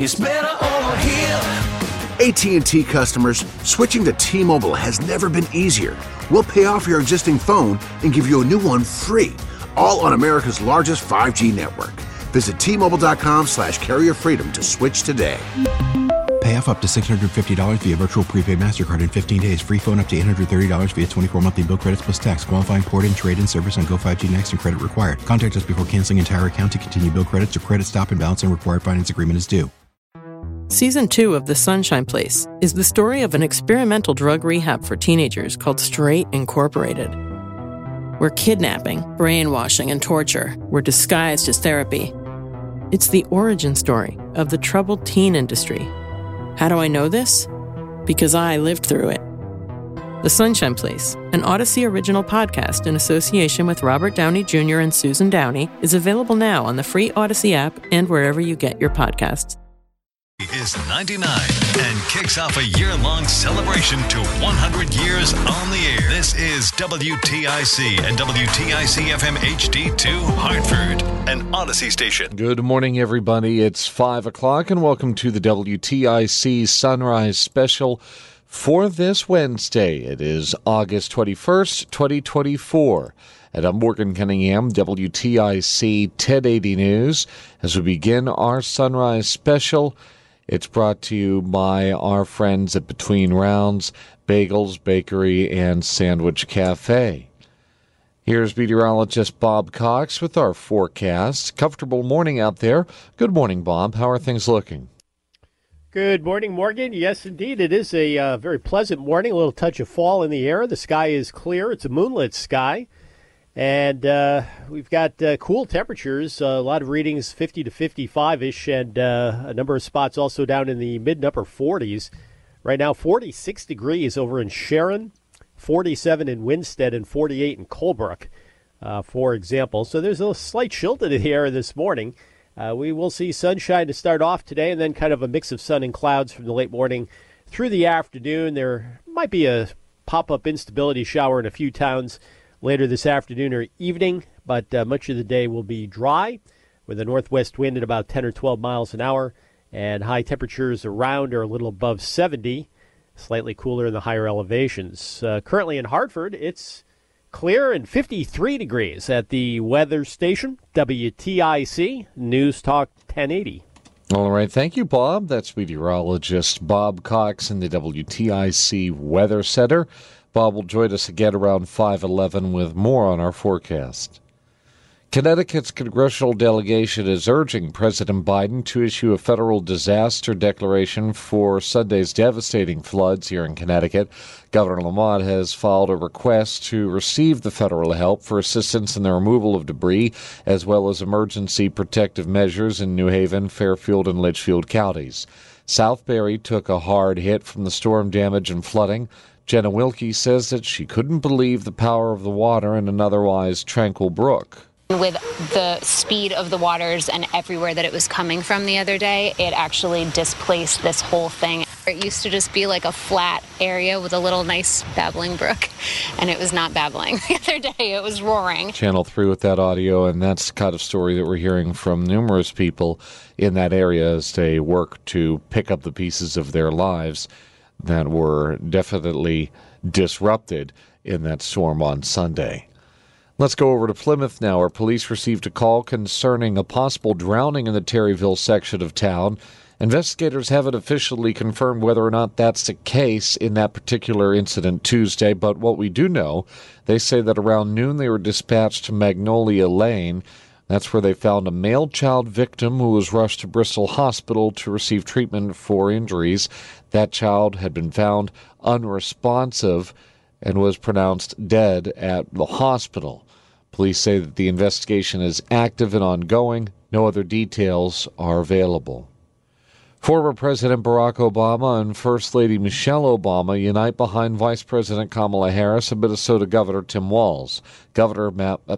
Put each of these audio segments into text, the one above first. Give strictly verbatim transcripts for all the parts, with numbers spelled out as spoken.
It's better over here. A T and T customers, switching to T-Mobile has never been easier. We'll pay off your existing phone and give you a new one free, all on America's largest five G network. Visit T-Mobile.com slash carrier freedom to switch today. Pay off up to six hundred fifty dollars via virtual prepaid MasterCard in fifteen days. Free phone up to eight hundred thirty dollars via twenty-four monthly bill credits plus tax. Qualifying port and trade-in service on Go five G Next and credit required. Contact us before canceling entire account to continue bill credits or credit stop and balance and required finance agreement is due. Season two of The Sunshine Place is the story of an experimental drug rehab for teenagers called Straight Incorporated, where kidnapping, brainwashing, and torture were disguised as therapy. It's the origin story of the troubled teen industry. How do I know this? Because I lived through it. The Sunshine Place, an Odyssey original podcast in association with Robert Downey Junior and Susan Downey, is available now on the free Odyssey app and wherever you get your podcasts. Is ninety-nine and kicks off a year-long celebration to one hundred years on the air. This is W T I C and W T I C F M H D two Hartford, an Odyssey station. Good morning, everybody. It's five o'clock, and welcome to the W T I C Sunrise Special for this Wednesday. It is August twenty-first, twenty twenty-four. And I'm Morgan Cunningham, W T I C ten eighty News, as we begin our Sunrise Special. It's brought to you by our friends at Between Rounds, Bagels, Bakery, and Sandwich Cafe. Here's meteorologist Bob Cox with our forecast. Comfortable morning out there. Good morning, Bob. How are things looking? Good morning, Morgan. Yes, indeed. It is a uh, very pleasant morning, a little touch of fall in the air. The sky is clear. It's a moonlit sky. And uh, we've got uh, cool temperatures, uh, a lot of readings fifty to fifty-five-ish, and uh, a number of spots also down in the mid and upper forties. Right now, forty-six degrees over in Sharon, forty-seven in Winstead, and forty-eight in Colebrook, uh, for example. So there's a slight chill to the air this morning. Uh, we will see sunshine to start off today, and then kind of a mix of sun and clouds from the late morning through the afternoon. There might be a pop-up instability shower in a few towns later this afternoon or evening, but uh, much of the day will be dry with a northwest wind at about ten or twelve miles an hour, and high temperatures around or a little above seventy, slightly cooler in the higher elevations. Uh, currently in Hartford, it's clear and fifty-three degrees at the weather station, W T I C News Talk ten eighty. All right, thank you, Bob. That's meteorologist Bob Cox in the W T I C Weather Center. Bob will join us again around five eleven with more on our forecast. Connecticut's congressional delegation is urging President Biden to issue a federal disaster declaration for Sunday's devastating floods here in Connecticut. Governor Lamont has filed a request to receive the federal help for assistance in the removal of debris, as well as emergency protective measures in New Haven, Fairfield, and Litchfield counties. Southbury took a hard hit from the storm damage and flooding. Jenna Wilkie says that she couldn't believe the power of the water in an otherwise tranquil brook. With the speed of the waters and everywhere that it was coming from the other day, it actually displaced this whole thing. It used to just be like a flat area with a little nice babbling brook, and it was not babbling the other day. It was roaring. Channel three with that audio, and that's the kind of story that we're hearing from numerous people in that area as they work to pick up the pieces of their lives that were definitely disrupted in that storm on Sunday. Let's go over to Plymouth now, where police received a call concerning a possible drowning in the Terryville section of town. Investigators haven't officially confirmed whether or not that's the case in that particular incident Tuesday, but what we do know, they say that around noon they were dispatched to Magnolia Lane. That's where they found a male child victim who was rushed to Bristol Hospital to receive treatment for injuries. That child had been found unresponsive and was pronounced dead at the hospital. Police say that the investigation is active and ongoing. No other details are available. Former President Barack Obama and First Lady Michelle Obama unite behind Vice President Kamala Harris and Minnesota Governor Tim Walz. Governor Matt, uh,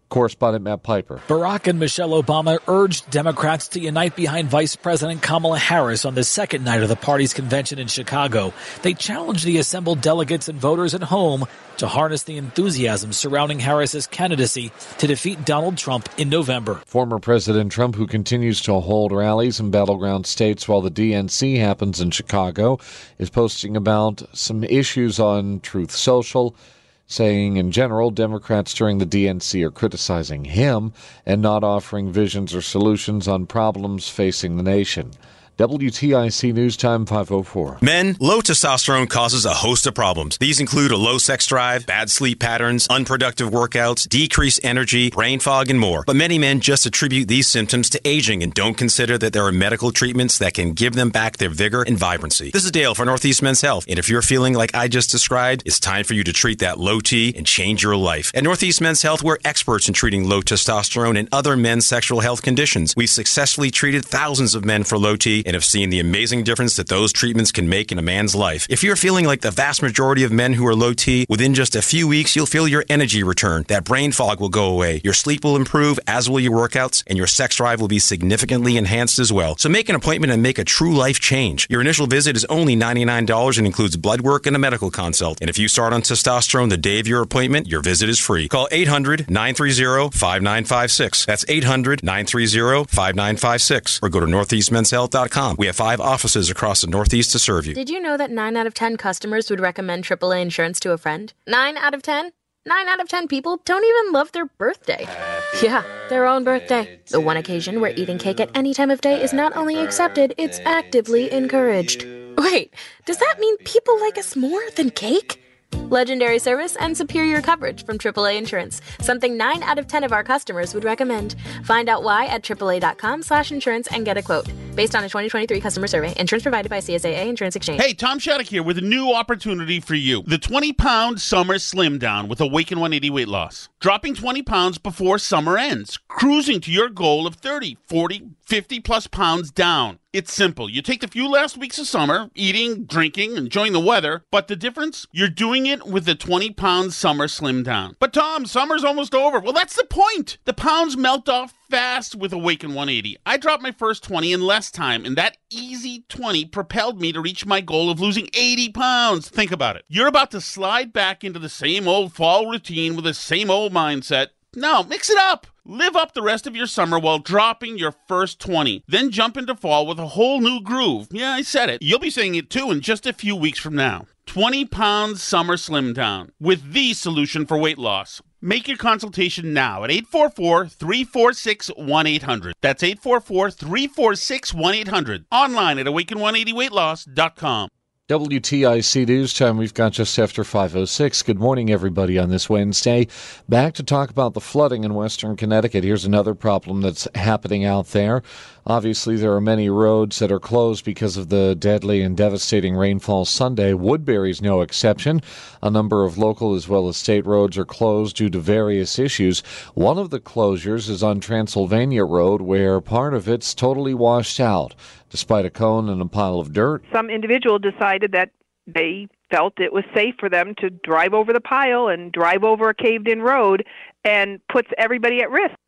Correspondent Matt Piper. Barack and Michelle Obama urged Democrats to unite behind Vice President Kamala Harris on the second night of the party's convention in Chicago. They challenged the assembled delegates and voters at home to harness the enthusiasm surrounding Harris's candidacy to defeat Donald Trump in November. Former President Trump, who continues to hold rallies in battleground states while the D N C happens in Chicago, is posting about some issues on Truth Social, saying in general, Democrats during the D N C are criticizing him and not offering visions or solutions on problems facing the nation. W T I C News Time five oh four. Men, low testosterone causes a host of problems. These include a low sex drive, bad sleep patterns, unproductive workouts, decreased energy, brain fog, and more. But many men just attribute these symptoms to aging and don't consider that there are medical treatments that can give them back their vigor and vibrancy. This is Dale for Northeast Men's Health, and if you're feeling like I just described, it's time for you to treat that low T and change your life. At Northeast Men's Health, we're experts in treating low testosterone and other men's sexual health conditions. We've successfully treated thousands of men for low T and have seen the amazing difference that those treatments can make in a man's life. If you're feeling like the vast majority of men who are low T, within just a few weeks, you'll feel your energy return. That brain fog will go away. Your sleep will improve, as will your workouts, and your sex drive will be significantly enhanced as well. So make an appointment and make a true life change. Your initial visit is only ninety-nine dollars and includes blood work and a medical consult. And if you start on testosterone the day of your appointment, your visit is free. Call eight hundred, nine three zero, five nine five six. That's eight hundred, nine three zero, five nine five six. Or go to northeast men's health dot com. We have five offices across the Northeast to serve you. Did you know that nine out of ten customers would recommend triple A insurance to a friend? nine out of ten? nine out of ten people don't even love their birthday. Happy yeah, their own birthday. The one occasion where eating cake at any time of day is not only accepted, it's actively encouraged. Wait, does that mean people like us more than cake? Legendary service and superior coverage from triple A Insurance. Something nine out of ten of our customers would recommend. Find out why at triple A dot com slash insurance and get a quote. Based on a twenty twenty-three customer survey. Insurance provided by C S A A Insurance Exchange. Hey, Tom Shattuck here with a new opportunity for you. The twenty pound Summer Slim Down with Awaken one eighty Weight Loss. Dropping twenty pounds before summer ends. Cruising to your goal of thirty, forty, fifty plus pounds down. It's simple. You take the few last weeks of summer, eating, drinking, enjoying the weather, but the difference? You're doing it with the twenty pound Summer Slim Down. But Tom, summer's almost over. Well, that's the point. The pounds melt off fast with Awaken one eighty. I dropped my first twenty in less time, and that easy twenty propelled me to reach my goal of losing eighty pounds. Think about it. You're about to slide back into the same old fall routine with the same old mindset. No, mix it up. Live up the rest of your summer while dropping your first twenty. Then jump into fall with a whole new groove. Yeah, I said it. You'll be saying it too in just a few weeks from now. twenty pounds Summer Slim Down with the solution for weight loss. Make your consultation now at eight four four, three four six, one eight hundred. That's eight four four, three four six, one eight hundred. Online at awaken one eighty weight loss dot com. W T I C News Time. We've got just after five oh six. Good morning, everybody, on this Wednesday. Back to talk about the flooding in western Connecticut. Here's another problem that's happening out there. Obviously, there are many roads that are closed because of the deadly and devastating rainfall Sunday. Woodbury's no exception. A number of local as well as state roads are closed due to various issues. One of the closures is on Transylvania Road, where part of it's totally washed out, despite a cone and a pile of dirt. Some individual decided that they felt it was safe for them to drive over the pile and drive over a caved-in road and puts everybody at risk.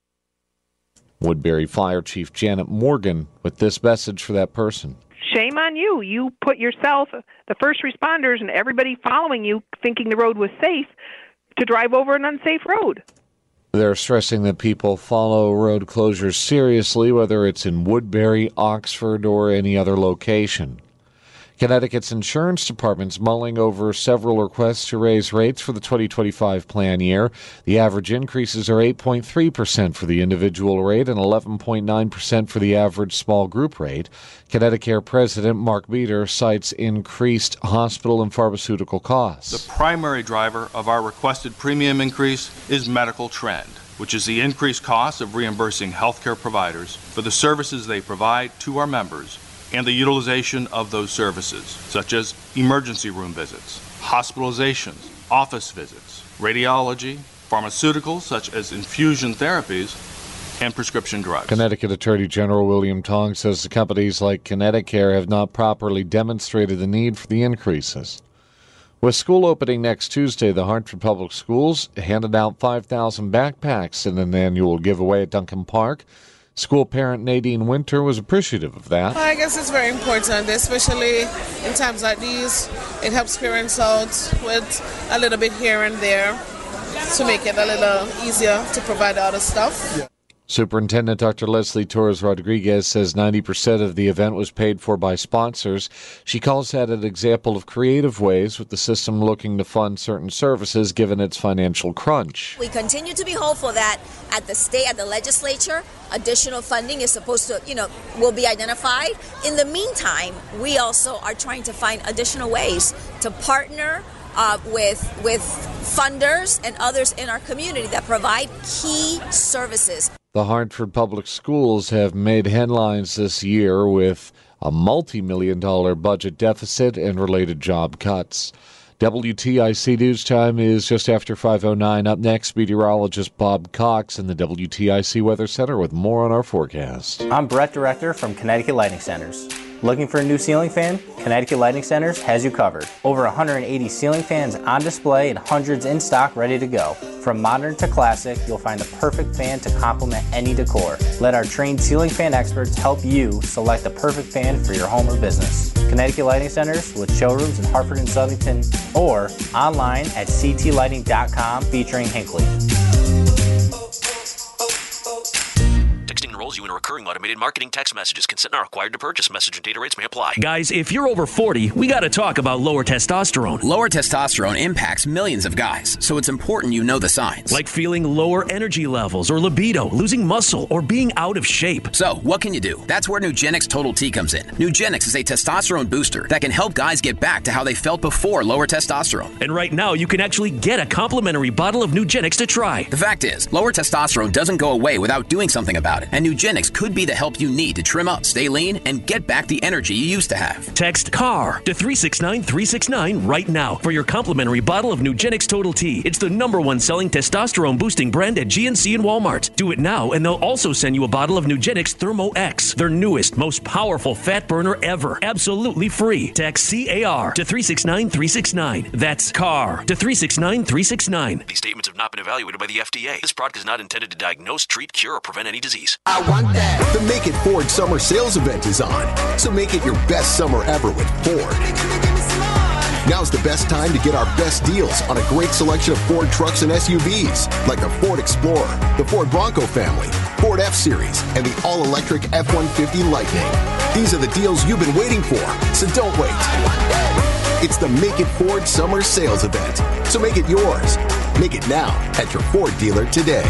Woodbury Fire Chief Janet Morgan with this message for that person. Shame on you. You put yourself, the first responders, and everybody following you thinking the road was safe to drive over an unsafe road. They're stressing that people follow road closures seriously, whether it's in Woodbury, Oxford, or any other location. Connecticut's insurance department's mulling over several requests to raise rates for the twenty twenty-five plan year. The average increases are eight point three percent for the individual rate and eleven point nine percent for the average small group rate. Connecticut President Mark Beater cites increased hospital and pharmaceutical costs. The primary driver of our requested premium increase is medical trend, which is the increased cost of reimbursing healthcare providers for the services they provide to our members and the utilization of those services, such as emergency room visits, hospitalizations, office visits, radiology, pharmaceuticals such as infusion therapies, and prescription drugs. Connecticut Attorney General William Tong says the companies like Connecticut have not properly demonstrated the need for the increases. With school opening next Tuesday, the Hartford Public Schools handed out five thousand backpacks in an annual giveaway at Duncan Park. School parent Nadine Winter was appreciative of that. I guess it's very important, especially in times like these. It helps parents out with a little bit here and there to make it a little easier to provide other stuff. Yeah. Superintendent Doctor Leslie Torres Rodriguez says ninety percent of the event was paid for by sponsors. She calls that an example of creative ways with the system looking to fund certain services given its financial crunch. We continue to be hopeful that at the state, at the legislature, additional funding is supposed to, you know, will be identified. In the meantime, we also are trying to find additional ways to partner Uh, with with funders and others in our community that provide key services. The Hartford Public Schools have made headlines this year with a multi-million dollar budget deficit and related job cuts. W T I C News Time is just after five oh nine. Up next, meteorologist Bob Cox in the W T I C Weather Center with more on our forecast. I'm Brett Director from Connecticut Lighting Centers. Looking for a new ceiling fan? Connecticut Lighting Centers has you covered. Over one hundred eighty ceiling fans on display and hundreds in stock ready to go. From modern to classic, you'll find the perfect fan to complement any decor. Let our trained ceiling fan experts help you select the perfect fan for your home or business. Connecticut Lighting Centers with showrooms in Hartford and Southington or online at c t lighting dot com featuring Hinckley. Texting enrolls you in a recurring automated marketing text messages. Consent not required to purchase. Message and data rates may apply. Guys, if you're over forty, we got to talk about lower testosterone. Lower testosterone impacts millions of guys, so it's important you know the signs. Like feeling lower energy levels or libido, losing muscle, or being out of shape. So, what can you do? That's where Nugenix Total T comes in. Nugenix is a testosterone booster that can help guys get back to how they felt before lower testosterone. And right now, you can actually get a complimentary bottle of Nugenix to try. The fact is, lower testosterone doesn't go away without doing something about it, and Nugenix could be the help you need to trim up, stay lean, and get back the energy you used to have. Text C A R to three six nine three six nine right now for your complimentary bottle of Nugenix Total T. It's the number one selling testosterone boosting brand at G N C and Walmart. Do it now, and they'll also send you a bottle of Nugenix Thermo X, their newest, most powerful fat burner ever. Absolutely free. Text C A R to three six nine three six nine. That's C A R to three six nine three six nine. These statements have not been evaluated by the F D A. This product is not intended to diagnose, treat, cure, or prevent any disease. I want that. The Make It Ford Summer Sales Event is on, so make it your best summer ever with Ford. Now's the best time to get our best deals on a great selection of Ford trucks and S U Vs, like the Ford Explorer, the Ford Bronco family, Ford F-Series, and the all-electric F one fifty Lightning. These are the deals you've been waiting for, so don't wait. It's the Make It Ford Summer Sales Event, so make it yours. Make it now at your Ford dealer today.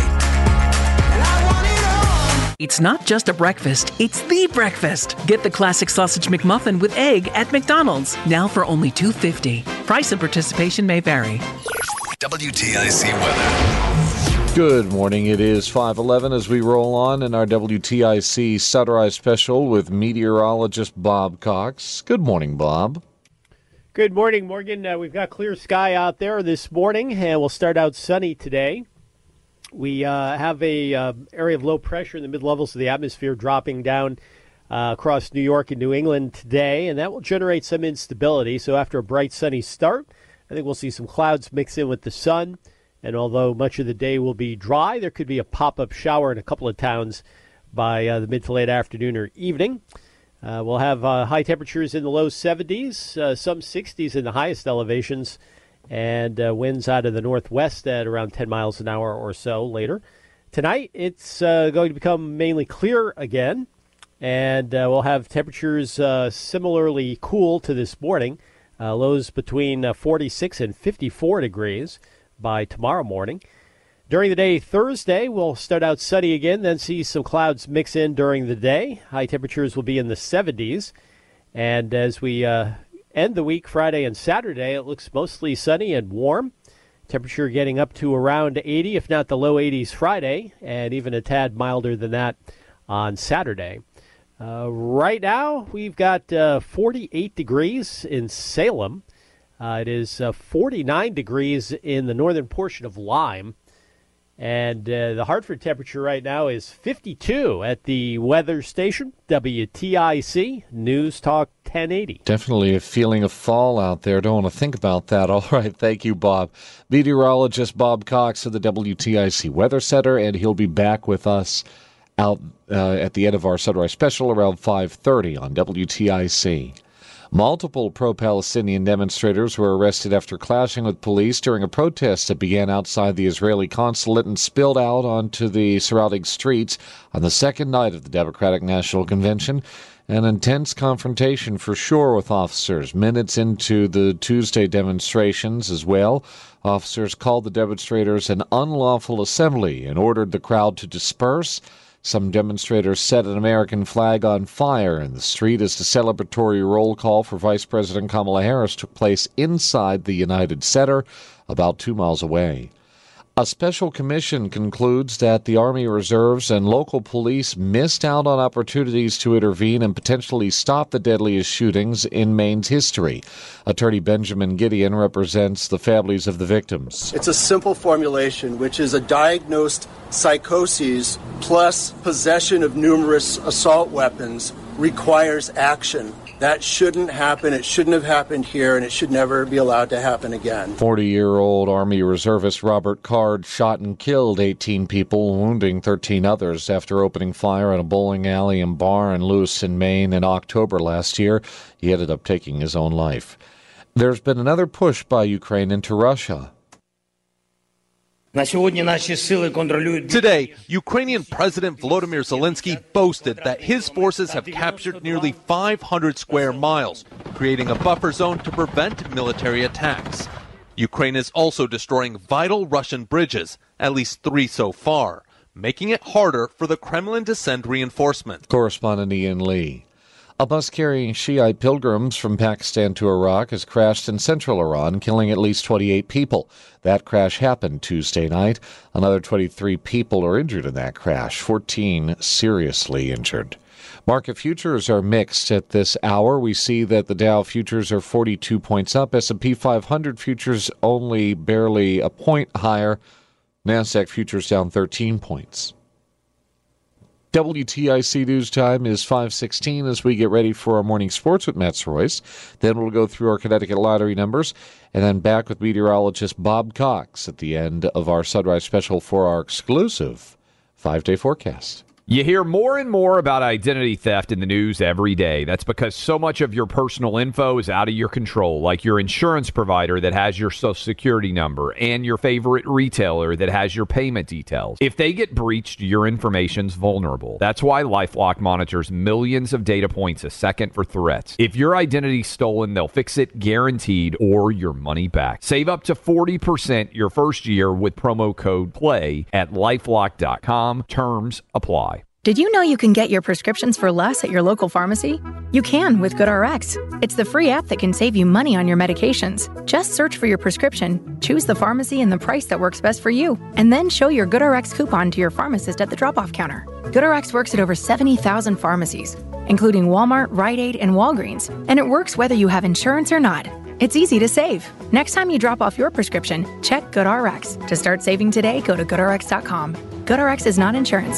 It's not just a breakfast, it's the breakfast. Get the classic sausage McMuffin with egg at McDonald's, now for only two dollars and fifty cents. Price and participation may vary. W T I C weather. Good morning. It is five eleven as we roll on in our W T I C Sunrise Special with meteorologist Bob Cox. Good morning, Bob. Good morning, Morgan. Uh, we've got clear sky out there this morning, and we'll start out sunny today. We uh, have a uh, area of low pressure in the mid-levels of the atmosphere dropping down uh, across New York and New England today, and that will generate some instability. So after a bright, sunny start, I think we'll see some clouds mix in with the sun. And although much of the day will be dry, there could be a pop-up shower in a couple of towns by uh, the mid to late afternoon or evening. Uh, we'll have uh, high temperatures in the low seventies, uh, some sixties in the highest elevations, and uh, winds out of the northwest at around ten miles an hour or so later. Tonight, it's uh, going to become mainly clear again, and uh, we'll have temperatures uh, similarly cool to this morning, uh, lows between uh, forty-six and fifty-four degrees by tomorrow morning. During the day Thursday, we'll start out sunny again, then see some clouds mix in during the day. High temperatures will be in the seventies, and as we uh, end the week, Friday and Saturday, it looks mostly sunny and warm. Temperature getting up to around eighty, if not the low eighties Friday, and even a tad milder than that on Saturday. Uh, right now, we've got uh, forty-eight degrees in Salem. Uh, it is uh, forty-nine degrees in the northern portion of Lyme. And uh, the Hartford temperature right now is fifty-two at the weather station, W T I C News Talk ten eighty. Definitely a feeling of fall out there. Don't want to think about that. All right. Thank you, Bob. Meteorologist Bob Cox of the W T I C Weather Center, and he'll be back with us out uh, at the end of our Sunrise Special around five thirty on W T I C. Multiple pro-Palestinian demonstrators were arrested after clashing with police during a protest that began outside the Israeli consulate and spilled out onto the surrounding streets on the second night of the Democratic National Convention. An intense confrontation for sure with officers minutes into the Tuesday demonstrations as well. Officers called the demonstrators an unlawful assembly and ordered the crowd to disperse. Some demonstrators set an American flag on fire in the street as the celebratory roll call for Vice President Kamala Harris took place inside the United Center, about two miles away. A special commission concludes that the Army Reserves and local police missed out on opportunities to intervene and potentially stop the deadliest shootings in Maine's history. Attorney Benjamin Gideon represents the families of the victims. It's a simple formulation, which is a diagnosed psychosis plus possession of numerous assault weapons requires action. That shouldn't happen. It shouldn't have happened here, and it should never be allowed to happen again. forty-year-old Army Reservist Robert Card shot and killed eighteen people, wounding thirteen others after opening fire at a bowling alley and bar in Lewiston, Maine in October last year. He ended up taking his own life. There's been another push by Ukraine into Russia. Today, Ukrainian President Volodymyr Zelensky boasted that his forces have captured nearly five hundred square miles, creating a buffer zone to prevent military attacks. Ukraine is also destroying vital Russian bridges, at least three so far, making it harder for the Kremlin to send reinforcements. Correspondent Ian Lee. A bus carrying Shiite pilgrims from Pakistan to Iraq has crashed in central Iran, killing at least twenty-eight people. That crash happened Tuesday night. Another twenty-three people are injured in that crash, fourteen seriously injured. Market futures are mixed at this hour. We see that the Dow futures are forty-two points up. S and P five hundred futures only barely a point higher. NASDAQ futures down thirteen points. W T I C News Time is five sixteen as we get ready for our morning sports with Matt Royce. Then we'll go through our Connecticut lottery numbers and then back with meteorologist Bob Cox at the end of our Sunrise Special for our exclusive five-day forecast. You hear more and more about identity theft in the news every day. That's because so much of your personal info is out of your control, like your insurance provider that has your social security number and your favorite retailer that has your payment details. If they get breached, your information's vulnerable. That's why LifeLock monitors millions of data points a second for threats. If your identity's stolen, they'll fix it guaranteed or your money back. Save up to forty percent your first year with promo code PLAY at lifelock dot com. Terms apply. Did you know you can get your prescriptions for less at your local pharmacy? You can with GoodRx. It's the free app that can save you money on your medications. Just search for your prescription, choose the pharmacy and the price that works best for you, and then show your GoodRx coupon to your pharmacist at the drop-off counter. GoodRx works at over seventy thousand pharmacies, including Walmart, Rite Aid, and Walgreens, and it works whether you have insurance or not. It's easy to save. Next time you drop off your prescription, check GoodRx. To start saving today, go to good r x dot com. GoodRx is not insurance.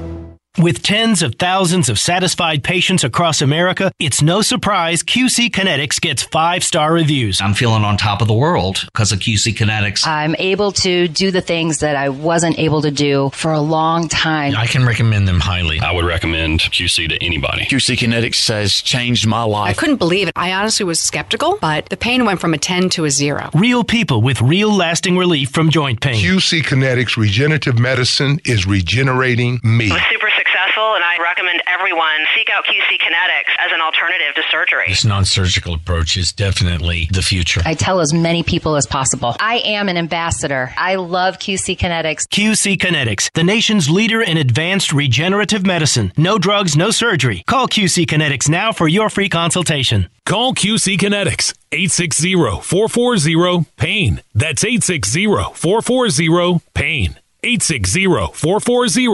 With tens of thousands of satisfied patients across America, it's no surprise Q C Kinetics gets five-star reviews. I'm feeling on top of the world because of Q C Kinetics. I'm able to do the things that I wasn't able to do for a long time. I can recommend them highly. I would recommend Q C to anybody. Q C Kinetics has changed my life. I couldn't believe it. I honestly was skeptical, but the pain went from a ten to a zero. Real people with real lasting relief from joint pain. Q C Kinetics Regenerative Medicine is regenerating me. I'm super successful, and I recommend everyone seek out Q C Kinetics as an alternative to surgery. This non-surgical approach is definitely the future. I tell as many people as possible. I am an ambassador. I love Q C Kinetics. Q C Kinetics, the nation's leader in advanced regenerative medicine. No drugs, no surgery. Call Q C Kinetics now for your free consultation. Call Q C Kinetics, eight six zero, four four zero, PAIN. That's eight six zero, four four zero, PAIN. eight six zero, four four zero,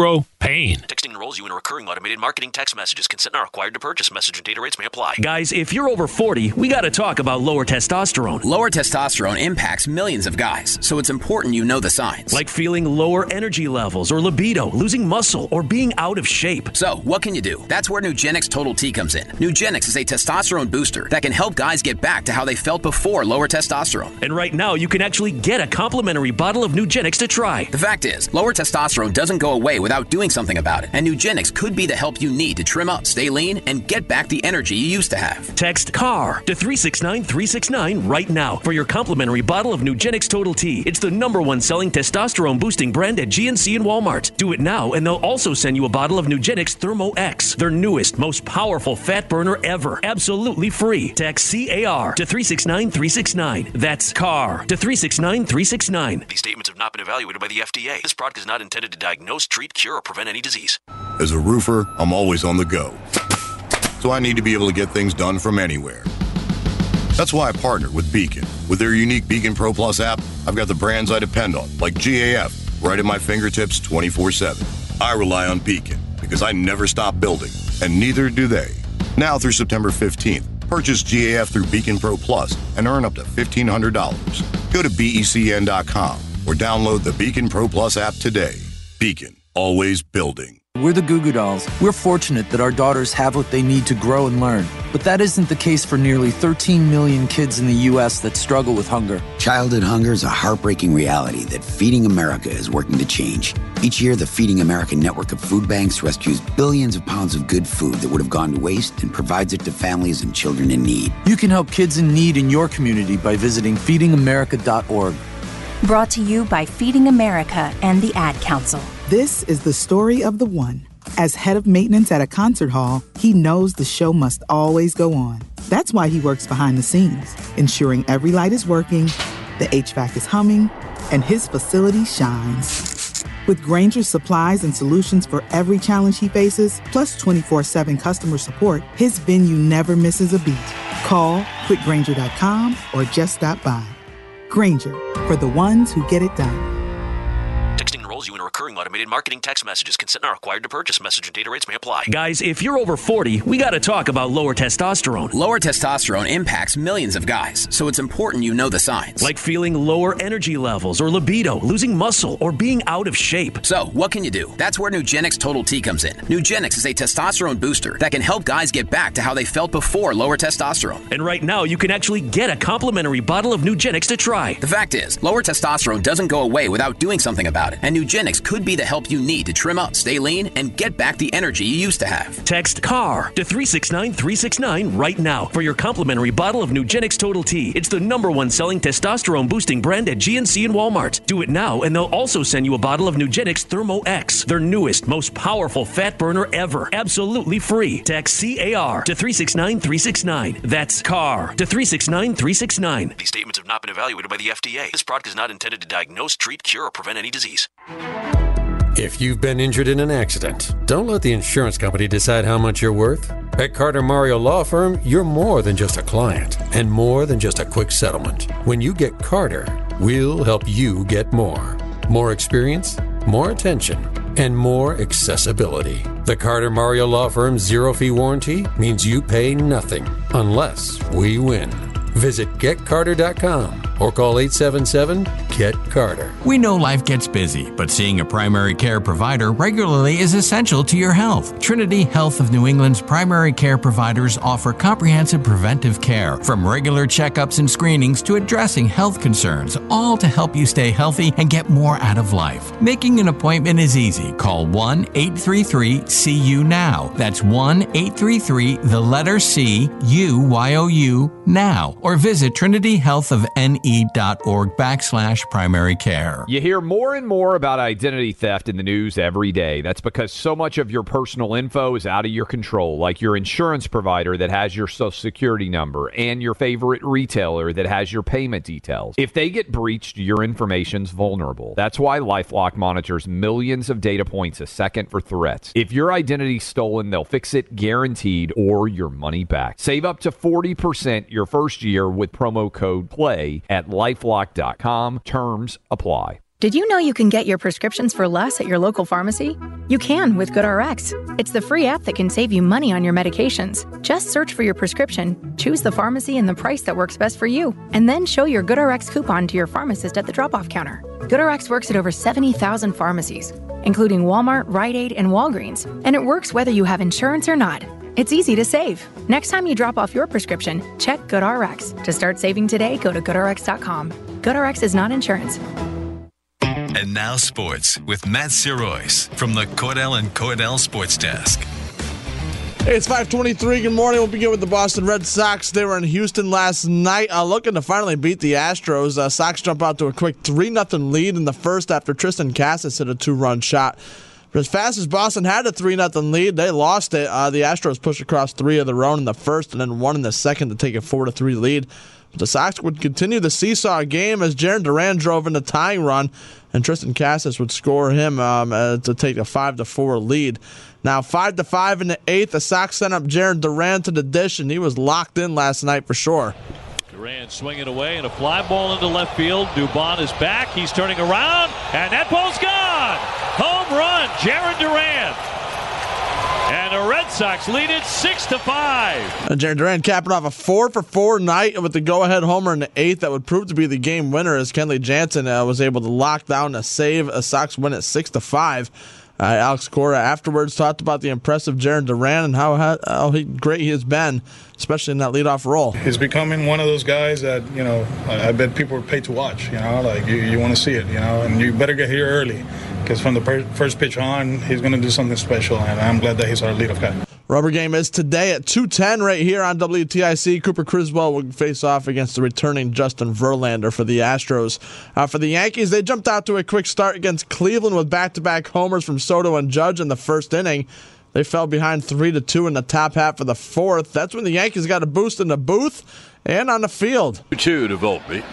pain. Texting enrolls you in recurring automated marketing text messages. Consent not required to purchase. Message and data rates may apply. Guys, if you're over forty, we got to talk about lower testosterone. Lower testosterone impacts millions of guys, so it's important you know the signs. Like feeling lower energy levels or libido, losing muscle, or being out of shape. So, what can you do? That's where Nugenix Total T comes in. Nugenix is a testosterone booster that can help guys get back to how they felt before lower testosterone. And right now, you can actually get a complimentary bottle of Nugenix to try. The fact is, lower testosterone doesn't go away without doing something about it, and Nugenix could be the help you need to trim up, stay lean, and get back the energy you used to have. Text CAR to three six nine three six nine right now for your complimentary bottle of Nugenix Total T. It's the number one selling testosterone boosting brand at G N C and Walmart. Do it now, and they'll also send you a bottle of Nugenix Thermo X, their newest, most powerful fat burner ever, absolutely free. Text C A R to three six nine three six nine. That's CAR to three six nine three six nine. These statements have not been evaluated by the F D A. This product is not intended to diagnose, treat, cure, or prevent any disease. As a roofer, I'm always on the go. So I need to be able to get things done from anywhere. That's why I partnered with Beacon. With their unique Beacon Pro Plus app, I've got the brands I depend on, like G A F, right at my fingertips twenty-four seven. I rely on Beacon because I never stop building, and neither do they. Now through September fifteenth, purchase G A F through Beacon Pro Plus and earn up to fifteen hundred dollars. Go to B E C N dot com or download the Beacon Pro Plus app today. Beacon, always building. We're the Goo Goo Dolls. We're fortunate that our daughters have what they need to grow and learn. But that isn't the case for nearly thirteen million kids in the U S that struggle with hunger. Childhood hunger is a heartbreaking reality that Feeding America is working to change. Each year, the Feeding America network of food banks rescues billions of pounds of good food that would have gone to waste and provides it to families and children in need. You can help kids in need in your community by visiting feeding america dot org. Brought to you by Feeding America and the Ad Council. This is the story of the one. As head of maintenance at a concert hall, he knows the show must always go on. That's why he works behind the scenes, ensuring every light is working, the H V A C is humming, and his facility shines. With Grainger's supplies and solutions for every challenge he faces, plus twenty-four seven customer support, his venue never misses a beat. Call quick grainger dot com or just stop by. Grainger, for the ones who get it done. Texting enrolls you in recurring automated marketing text messages. Consent not required to purchase. Message and data rates may apply. Guys, if you're over forty, we got to talk about lower testosterone. Lower testosterone impacts millions of guys, so it's important you know the signs. Like feeling lower energy levels or libido, losing muscle, or being out of shape. So, what can you do? That's where Nugenix Total T comes in. Nugenix is a testosterone booster that can help guys get back to how they felt before lower testosterone. And right now, you can actually get a complimentary bottle of Nugenix to try. The fact is, lower testosterone doesn't go away without doing something about it, and Nugenix could be the help you need to trim up, stay lean, and get back the energy you used to have. Text CAR to three six nine three six nine right now for your complimentary bottle of Nugenix Total T. It's the number one selling testosterone boosting brand at G N C and Walmart. Do it now, and they'll also send you a bottle of Nugenix Thermo X, their newest, most powerful fat burner ever, absolutely free. Text C A R to three six nine three six nine. That's CAR to three six nine three six nine. These statements have not been evaluated by the F D A. This product is not intended to diagnose, treat, cure, or prevent any disease. If you've been injured in an accident, don't let the insurance company decide how much you're worth. At Carter Mario Law Firm, you're more than just a client and more than just a quick settlement. When you get Carter, we'll help you get more. More experience, more attention, and more accessibility. The Carter Mario Law Firm's zero-fee warranty means you pay nothing unless we win. Visit get carter dot com or call eight seven seven, get carter. We know life gets busy, but seeing a primary care provider regularly is essential to your health. Trinity Health of New England's primary care providers offer comprehensive preventive care, from regular checkups and screenings to addressing health concerns, all to help you stay healthy and get more out of life. Making an appointment is easy. Call one eight three three C U now. That's one eight three three, the letter C, U Y O U, now. Or visit trinity health of n e dot org backslash primary care. You hear more and more about identity theft in the news every day. That's because so much of your personal info is out of your control, like your insurance provider that has your social security number and your favorite retailer that has your payment details. If they get breached, your information's vulnerable. That's why LifeLock monitors millions of data points a second for threats. If your identity's stolen, they'll fix it guaranteed or your money back. Save up to forty percent your first year with promo code PLAY at lifelock dot com. Terms apply. Did you know you can get your prescriptions for less at your local pharmacy? You can with GoodRx. It's the free app that can save you money on your medications. Just search for your prescription, choose the pharmacy and the price that works best for you, and then show your GoodRx coupon to your pharmacist at the drop-off counter. GoodRx works at over seventy thousand pharmacies, including Walmart, Rite Aid, and Walgreens, and it works whether you have insurance or not. It's easy to save. Next time you drop off your prescription, check GoodRx. To start saving today, go to good r x dot com. GoodRx is not insurance. And now sports with Matt Sirois from the Cordell and Cordell Sports Desk. Hey, it's five twenty-three. Good morning. We'll begin with the Boston Red Sox. They were in Houston last night uh, looking to finally beat the Astros. Uh, Sox jump out to a quick three nothing lead in the first after Tristan Casas hit a two-run shot. But as fast as Boston had a three nothing lead, they lost it. Uh, the Astros pushed across three of their own in the first and then one in the second to take a four to three lead. But the Sox would continue the seesaw game as Jarren Duran drove in the tying run, and Tristan Casas would score him um, uh, to take a five to four lead. Now five to five in the eighth, the Sox sent up Jarren Duran to the dish, and he was locked in last night for sure. Duran swinging away and a fly ball into left field. Dubon is back. He's turning around, and that ball's gone. Home run, Jarren Duran. And the Red Sox lead it six to five. And Jarren Duran capping off a four for four night with the go-ahead homer in the eighth that would prove to be the game winner as Kenley Jansen uh, was able to lock down a save. A Sox win at six to five. Uh, Alex Cora afterwards talked about the impressive Jarren Duran and how how he, great he has been, especially in that leadoff role. He's becoming one of those guys that, you know, I, I bet people are paid to watch. You know, like you, you want to see it, you know, and you better get here early because from the per- first pitch on, he's going to do something special, and I'm glad that he's our leadoff guy. Rubber game is today at two ten right here on W T I C. Cooper Criswell will face off against the returning Justin Verlander for the Astros. Uh, for the Yankees, they jumped out to a quick start against Cleveland with back-to-back homers from Soto and Judge in the first inning. They fell behind three to two in the top half of the fourth. That's when the Yankees got a boost in the booth and on the field. two to Volpe.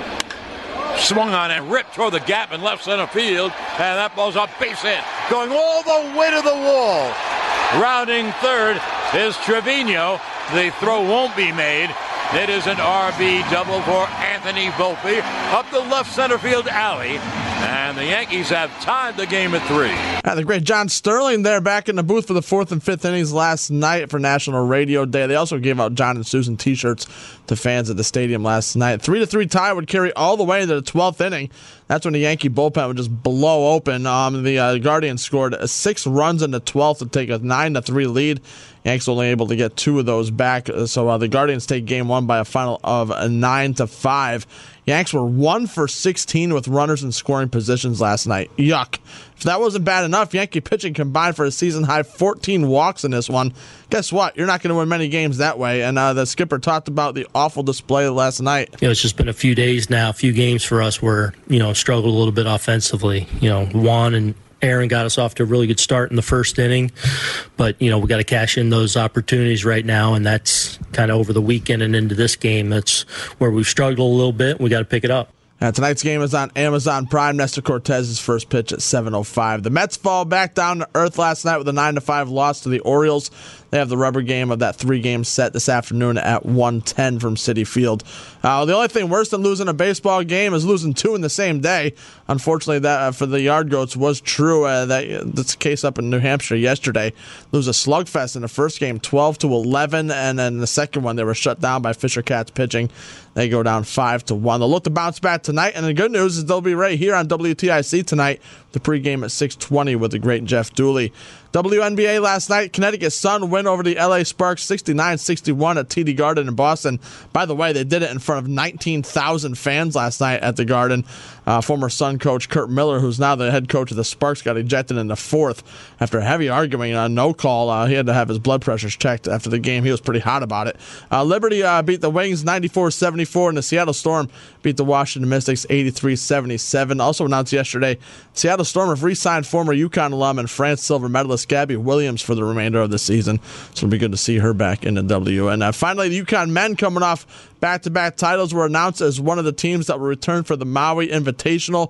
Swung on and ripped toward the gap in left center field, and that ball's a base hit, going all the way to the wall. Rounding third is Trevino. The throw won't be made. It is an R B double for Anthony Volpe up the left center field alley. And the Yankees have tied the game at three. And the great John Sterling there back in the booth for the fourth and fifth innings last night for National Radio Day. They also gave out John and Susan t-shirts to fans at the stadium last night. Three to three tie would carry all the way into the twelfth inning. That's when the Yankee bullpen would just blow open. Um, the uh, Guardians scored six runs in the twelfth to take a nine to three lead. Yanks only able to get two of those back, so uh, the Guardians take game one by a final of a nine to five. Yanks were one for sixteen with runners in scoring positions last night. Yuck. If that wasn't bad enough, Yankee pitching combined for a season-high fourteen walks in this one. Guess what? You're not going to win many games that way, and uh, the skipper talked about the awful display last night. You know, it's just been a few days now, a few games for us where, you know, struggled a little bit offensively. You know, Juan and Aaron got us off to a really good start in the first inning, but, you know, we got to cash in those opportunities right now, and that's kind of over the weekend and into this game. That's where we've struggled a little bit. We got to pick it up. Uh, tonight's game is on Amazon Prime. Nestor Cortez's first pitch at seven oh five. The Mets fall back down to earth last night with a nine to five loss to the Orioles. They have the rubber game of that three-game set this afternoon at one ten from Citi Field. Uh, the only thing worse than losing a baseball game is losing two in the same day. Unfortunately, that uh, for the Yard Goats was true. Uh, that uh, that's the case up in New Hampshire yesterday. Lose a slugfest in the first game, twelve to eleven, and then the second one they were shut down by Fisher Cats pitching. They go down five to one. They'll look to bounce back tonight, and the good news is they'll be right here on W T I C tonight. The pregame at six twenty with the great Jeff Dooley. W N B A last night, Connecticut Sun win over the L A Sparks sixty-nine sixty-one at T D Garden in Boston. By the way, they did it in front of nineteen thousand fans last night at the Garden. Uh, former Sun coach Kurt Miller, who's now the head coach of the Sparks, got ejected in the fourth after heavy arguing on no call. Uh, he had to have his blood pressures checked after the game. He was pretty hot about it. Uh, Liberty uh, beat the Wings ninety-four seventy-four, and the Seattle Storm beat the Washington Mystics eighty-three seventy-seven. Also announced yesterday, Seattle Storm have re-signed former UConn alum and France silver medalist Gabby Williams for the remainder of the season. So it'll be good to see her back in the W. And uh, finally, the UConn men coming off back-to-back titles were announced as one of the teams that will return for the Maui Invitational.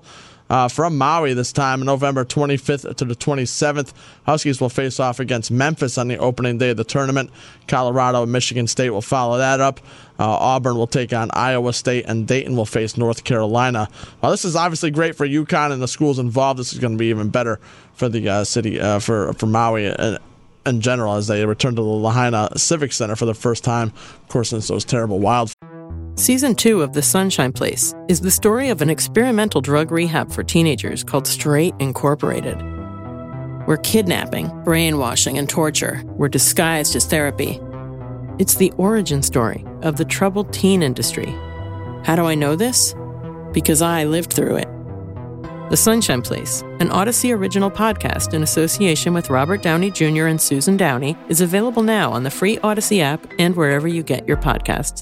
uh, from Maui this time. November twenty-fifth to the twenty-seventh, Huskies will face off against Memphis on the opening day of the tournament. Colorado and Michigan State will follow that up. Uh, Auburn will take on Iowa State, and Dayton will face North Carolina. Well, this is obviously great for UConn and the schools involved. This is going to be even better for the uh, city, uh, for, for Maui in, in general, as they return to the Lahaina Civic Center for the first time, of course, since those terrible wildfires. Season two of The Sunshine Place is the story of an experimental drug rehab for teenagers called Straight Incorporated, where kidnapping, brainwashing, and torture were disguised as therapy. It's the origin story of the troubled teen industry. How do I know this? Because I lived through it. The Sunshine Place, an Odyssey original podcast in association with Robert Downey Junior and Susan Downey, is available now on the free Odyssey app and wherever you get your podcasts.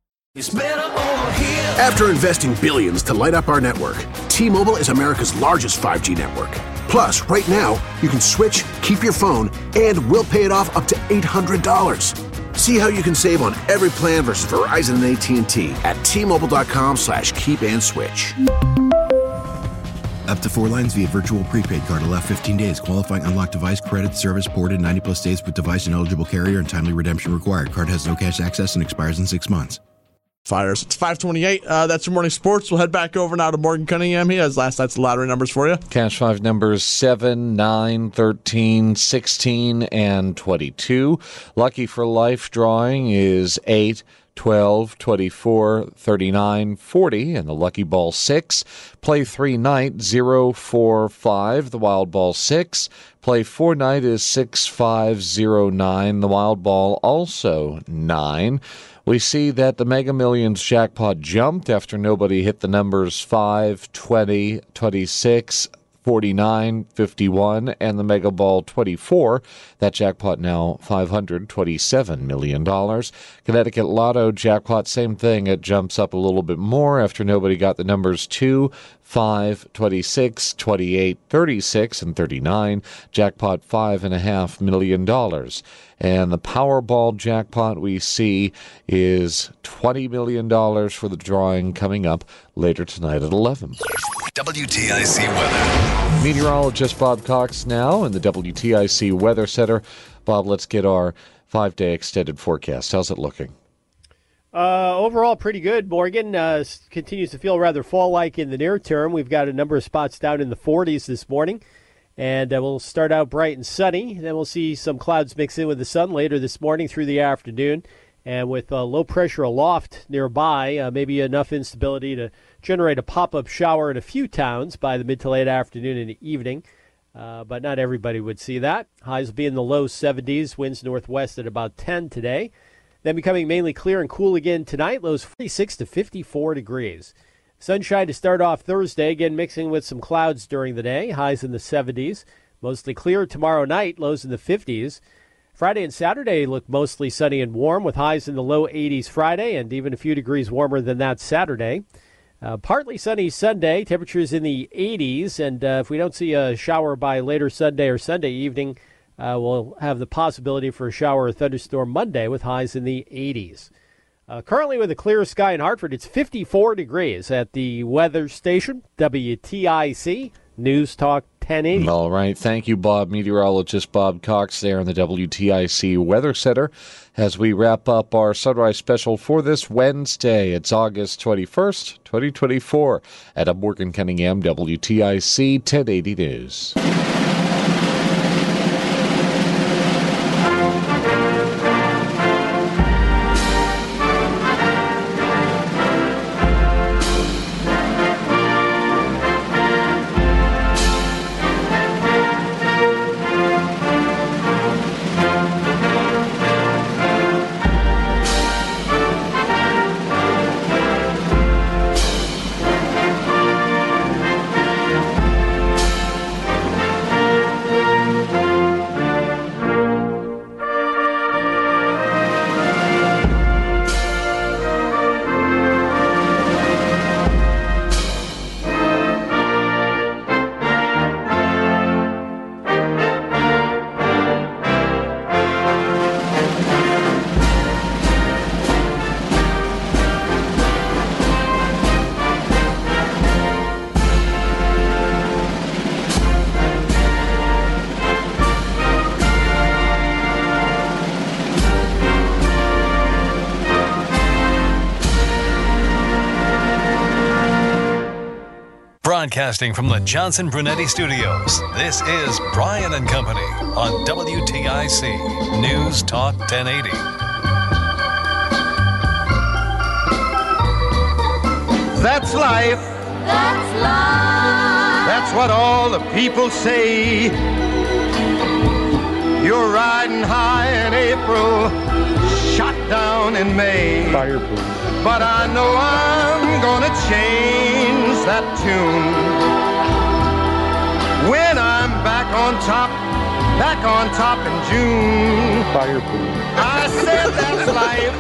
After investing billions to light up our network, T-Mobile is America's largest five G network. Plus, right now, you can switch, keep your phone, and we'll pay it off up to eight hundred dollars. See how you can save on every plan versus Verizon and A T and T at T-Mobile.com slash keep and switch. Up to four lines via virtual prepaid card. Allow fifteen days. Qualifying unlocked device credit service ported ninety plus days with device and eligible carrier and timely redemption required. Card has no cash access and expires in six months. Fires. It's five twenty-eight. Uh, that's your morning sports. We'll head back over now to Morgan Cunningham. He has last night's lottery numbers for you. Cash five numbers seven, nine, thirteen, sixteen, and twenty-two. Lucky for life drawing is eight, twelve, twenty-four, thirty-nine, forty, and the lucky ball six. Play three night zero four five, the wild ball six. Play four night is six five zero nine, the wild ball also nine. We see that the Mega Millions jackpot jumped after nobody hit the numbers five, twenty, twenty-six, forty-nine, fifty-one, and the Mega Ball twenty-four. That jackpot now five hundred twenty-seven million dollars. Connecticut Lotto jackpot, same thing. It jumps up a little bit more after nobody got the numbers two, five, twenty-six, twenty-eight, thirty-six, and thirty-nine. Jackpot five point five million dollars. And the Powerball jackpot we see is twenty million dollars for the drawing coming up later tonight at eleven. W T I C weather. Meteorologist Bob Cox now in the W T I C Weather Center. Bob, let's get our five-day extended forecast. How's it looking? Uh, overall, pretty good. Morgan uh, continues to feel rather fall-like in the near term. We've got a number of spots down in the forties this morning. And uh, we'll start out bright and sunny. Then we'll see some clouds mix in with the sun later this morning through the afternoon. And with uh, low pressure aloft nearby, uh, maybe enough instability to generate a pop-up shower in a few towns by the mid to late afternoon and evening. Uh, but not everybody would see that. Highs will be in the low seventies, winds northwest at about ten today. Then becoming mainly clear and cool again tonight, lows forty-six to fifty-four degrees. Sunshine to start off Thursday, again mixing with some clouds during the day, highs in the seventies. Mostly clear tomorrow night, lows in the fifties. Friday and Saturday look mostly sunny and warm with highs in the low eighties Friday and even a few degrees warmer than that Saturday. Uh, partly sunny Sunday, temperatures in the eighties, and uh, if we don't see a shower by later Sunday or Sunday evening, uh, we'll have the possibility for a shower or thunderstorm Monday with highs in the eighties. Uh, currently with a clear sky in Hartford, it's fifty-four degrees at the weather station, W T I C, News Talk ten eighty. All right. Thank you, Bob. Meteorologist Bob Cox there in the W T I C Weather Center. As we wrap up our Sunrise Special for this Wednesday, it's August twenty-first, twenty twenty-four. At Morgan Cunningham, W T I C ten eighty News. Broadcasting from the Johnson Brunetti Studios, this is Brian and Company on W T I C News Talk ten eighty. That's life. That's life. That's what all the people say. You're riding high in April, shot down in May. Fireproof. But I know I'm gonna change that tune when I'm back on top, back on top in June. Fireproof. I said that's life.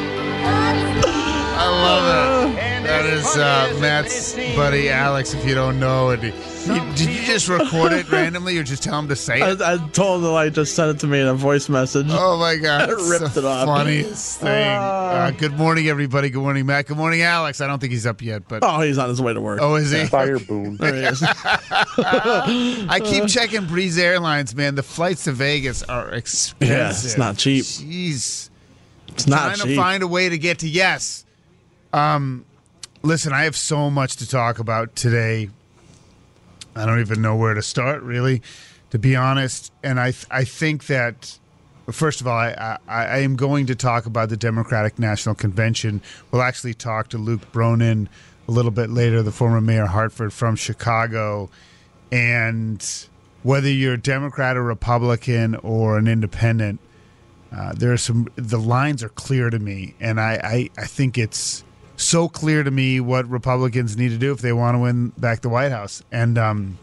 I love it. That is uh, Matt's buddy Alex, if you don't know it. He, did you just record it randomly or just tell him to say it? I, I told him to like just send it to me in a voice message. Oh my God. I ripped it off. Funniest thing. Uh, good morning, everybody. Good morning, Matt. Good morning, Alex. I don't think he's up yet, but oh, he's on his way to work. Oh, is he? Yeah. Fire boom. There he is. I keep checking Breeze Airlines, man. The flights to Vegas are expensive. Yeah, it's not cheap. Jeez. It's not Trying cheap. to find a way to get to yes. Um, listen, I have so much to talk about today. I don't even know where to start, really, to be honest. And I th- I think that, first of all, I, I, I am going to talk about the Democratic National Convention. We'll actually talk to Luke Bronin a little bit later, the former mayor of Hartford from Chicago. And whether you're a Democrat or Republican or an independent, uh, there are some, the lines are clear to me. And I, I, I think it's so clear to me what Republicans need to do if they want to win back the White House. And um,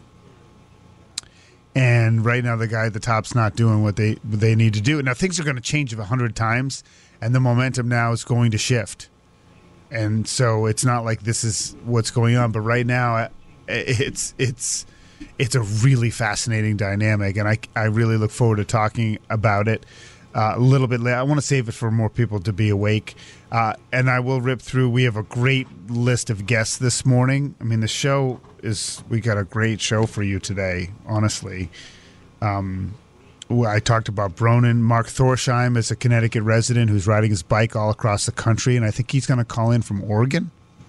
and right now the guy at the top's not doing what they what they need to do. Now things are going to change a hundred times, and the momentum now is going to shift. And so it's not like this is what's going on, but right now it's it's it's a really fascinating dynamic, and I I really look forward to talking about it Uh, a little bit later. I want to save it for more people to be awake. Uh, and I will rip through. We have a great list of guests this morning. I mean, the show is, we got a great show for you today, honestly. Um, I talked about Bronin. Mark Thorsheim is a Connecticut resident who's riding his bike all across the country, and I think he's going to call in from Oregon.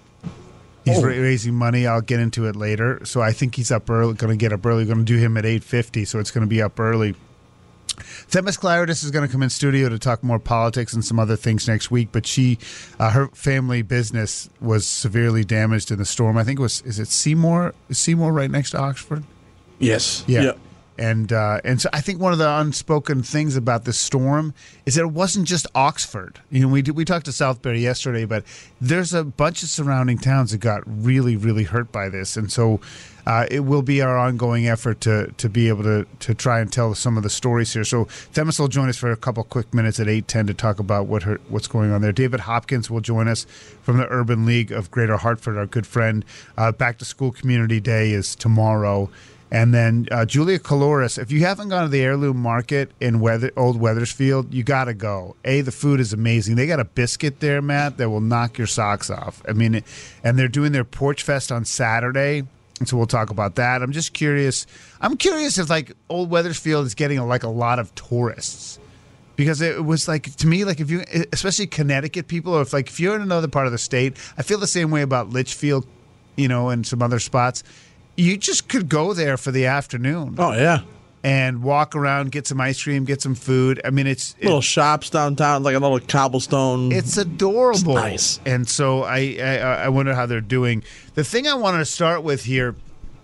He's oh. raising money. I'll get into it later. So I think he's up early, going to get up early. We're going to do him at eight fifty, so it's going to be up early. Themis Klarides is going to come in studio to talk more politics and some other things next week, but she, uh, her family business was severely damaged in the storm. I think it was, is it Seymour? Is Seymour right next to Oxford? Yes. Yeah. Yep. And uh, and so I think one of the unspoken things about this storm is that it wasn't just Oxford. You know, we did, we talked to Southbury yesterday, but there's a bunch of surrounding towns that got really, really hurt by this. And so uh, it will be our ongoing effort to to be able to to try and tell some of the stories here. So Themis will join us for a couple quick minutes at eight ten to talk about what her what's going on there. David Hopkins will join us from the Urban League of Greater Hartford, our good friend. Uh, Back to School Community Day is tomorrow. And then uh, Julia Caloris, if you haven't gone to the Heirloom Market in Weather, Old Wethersfield, you got to go. A, the food is amazing. They got a biscuit there, Matt, that will knock your socks off. I mean, and they're doing their Porch Fest on Saturday, and so we'll talk about that. I'm just curious. I'm curious if, like, Old Wethersfield is getting, like, a lot of tourists. Because it was, like, to me, like, if you, especially Connecticut people, or if, like, if you're in another part of the state, I feel the same way about Litchfield, you know, and some other spots. You just could go there for the afternoon. Oh, yeah. And walk around, get some ice cream, get some food. I mean, it's... Little it, shops downtown, like a little cobblestone. It's adorable. It's nice. And so I, I, I wonder how they're doing. The thing I wanted to start with here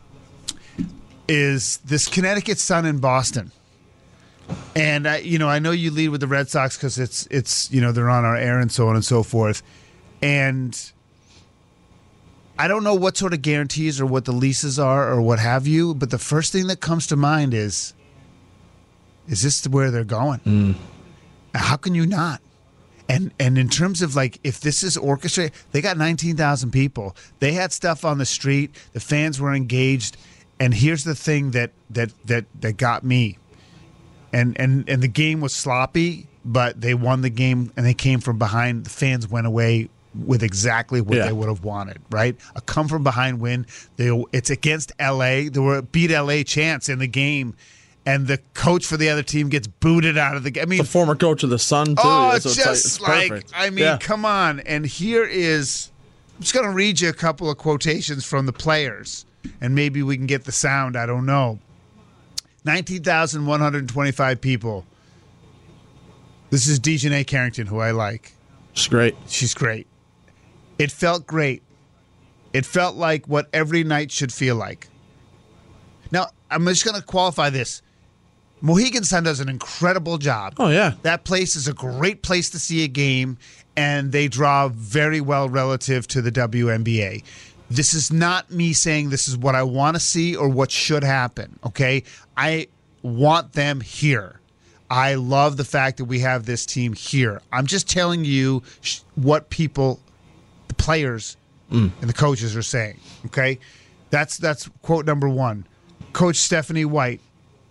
is this Connecticut Sun in Boston. And, I, you know, I know you lead with the Red Sox because it's, it's, you know, they're on our air and so on and so forth. And... I don't know what sort of guarantees or what the leases are or what have you, but the first thing that comes to mind is, is this where they're going? Mm. How can you not? And and in terms of, like, if this is orchestrated, they got nineteen thousand people. They had stuff on the street. The fans were engaged. And here's the thing that that that, that got me. And, and, and the game was sloppy, but they won the game, and they came from behind. The fans went away with exactly what yeah. they would have wanted, right? A come-from-behind win. They, it's against L A. There were a beat L A chants in the game, and the coach for the other team gets booted out of the game. I mean, the former coach of the Sun, too. Oh, yeah, it's so just it's like, it's like, I mean, yeah. come on. And here is, I'm just going to read you a couple of quotations from the players. and maybe we can get the sound. I don't know. nineteen thousand one hundred twenty-five people. This is Dejanay Carrington, who I like. She's great. She's great. It felt great. It felt like what every night should feel like. Now, I'm just going to qualify this. Mohegan Sun does an incredible job. Oh, yeah. That place is a great place to see a game, and they draw very well relative to the W N B A. This is not me saying this is what I want to see or what should happen, okay? I want them here. I love the fact that we have this team here. I'm just telling you sh- what people, the players, mm. and the coaches are saying, okay? That's that's quote number one. Coach Stephanie White.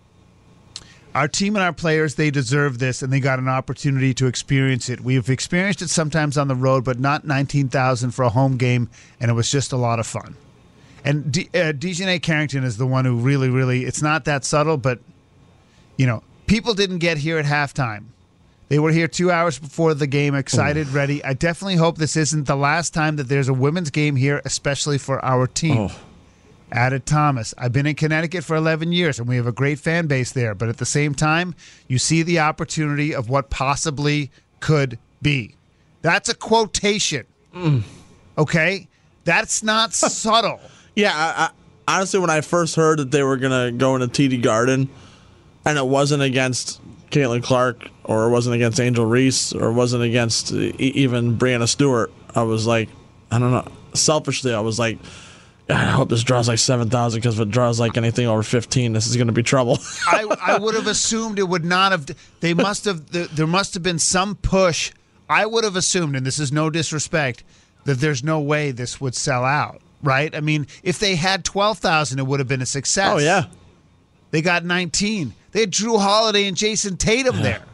Our team and our players, they deserve this, and they got an opportunity to experience it. We've experienced it sometimes on the road, but not nineteen thousand for a home game, and it was just a lot of fun. And D- uh, Dejanay Carrington is the one who really, really, it's not that subtle, but, you know, people didn't get here at halftime. They were here two hours before the game, excited, oh. ready. I definitely hope this isn't the last time that there's a women's game here, especially for our team. Oh. Added Thomas. I've been in Connecticut for eleven years, and we have a great fan base there. But at the same time, you see the opportunity of what possibly could be. That's a quotation. Mm. Okay? That's not subtle. Yeah, I, I, honestly, when I first heard that they were going to go into T D Garden, and it wasn't against Caitlin Clark, or it wasn't against Angel Reese, or it wasn't against even Brianna Stewart, I was like, I don't know. Selfishly, I was like, I hope this draws like seven thousand, because if it draws like anything over fifteen, this is going to be trouble. I, I would have assumed it would not have. They must have. There must have been some push. I would have assumed, and this is no disrespect, that there's no way this would sell out, right? I mean, if they had twelve thousand, it would have been a success. Oh, yeah. They got nineteen. They had Drew Holiday and Jason Tatum yeah. there.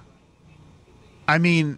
I mean,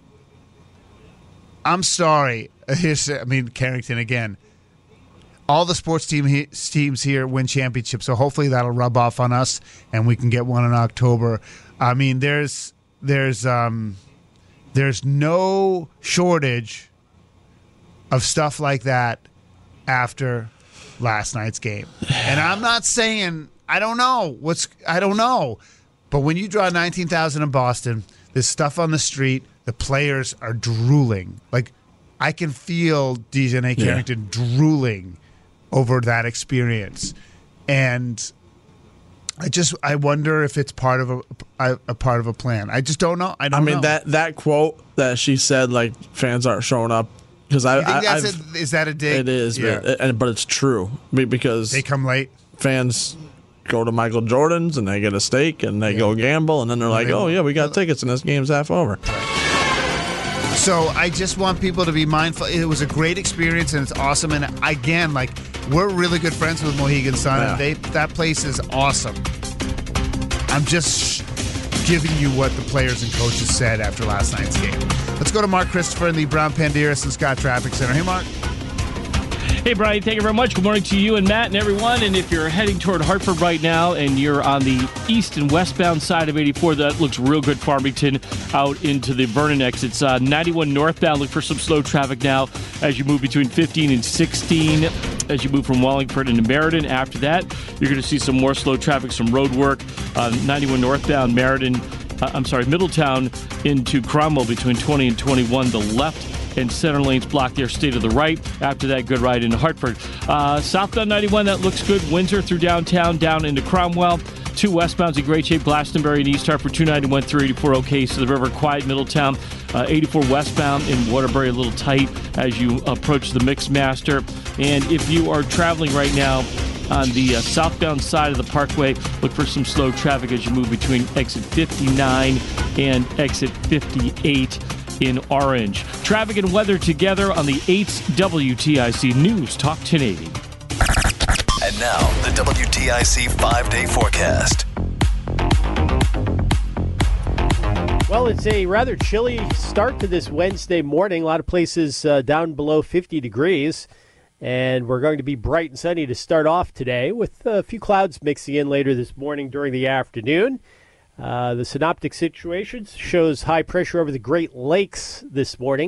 I'm sorry. Here's, I mean, Carrington again. All the sports team he, teams here win championships, so hopefully that'll rub off on us, and we can get one in October. I mean, there's there's um, there's no shortage of stuff like that after last night's game. And I'm not saying I don't know what's I don't know, but when you draw nineteen thousand in Boston, there's stuff on the street. The players are drooling. Like I can feel Dejanay Carrington yeah. drooling over that experience, and I just I wonder if it's part of a, a, a part of a plan. I just don't know. I don't. I mean know. that that quote that she said, like fans aren't showing up because I. You think I that's a, is that a dig? It is, yeah. but, and, but it's true because they come late. Fans go to Michael Jordan's and they get a steak and they yeah. go gamble, and then they're like, "Oh yeah, we got tickets and this game's half over." So I just want people to be mindful. It was a great experience, and it's awesome. And again, like we're really good friends with Mohegan Sun, yeah. and they that place is awesome. I'm just giving you what the players and coaches said after last night's game. Let's go to Mark Christopher in the Brown Panderas and Scott Traffic Center. Hey, Mark. Hey, Brian, thank you very much. Good morning to you and Matt and everyone. And if you're heading toward Hartford right now and you're on the east and westbound side of eighty-four, that looks real good. Farmington out into the Vernon exits. Uh, ninety-one northbound, look for some slow traffic now as you move between fifteen and sixteen. As you move from Wallingford into Meriden. After that, you're going to see some more slow traffic, some road work. Uh, ninety-one northbound, Meriden, uh, I'm sorry, Middletown into Cromwell between twenty and twenty-one. The left and center lanes blocked there, stay to the right. After that, good ride into Hartford. Uh, southbound ninety-one, that looks good. Windsor through downtown, down into Cromwell. Two westbounds in great shape, Glastonbury and East Hartford, two ninety-one through eighty-four, okay. So the river, quiet, Middletown. Uh, eighty-four westbound in Waterbury, a little tight as you approach the Mixmaster. And if you are traveling right now on the uh, southbound side of the Parkway, look for some slow traffic as you move between exit fifty-nine and exit fifty-eight. In Orange. Traffic and weather together on the eighth W T I C News Talk ten eighty. And now, the W T I C five-day forecast. Well, it's a rather chilly start to this Wednesday morning. A lot of places uh, down below fifty degrees. And we're going to be bright and sunny to start off today with a few clouds mixing in later this morning during the afternoon. Uh, the synoptic situation shows high pressure over the Great Lakes this morning.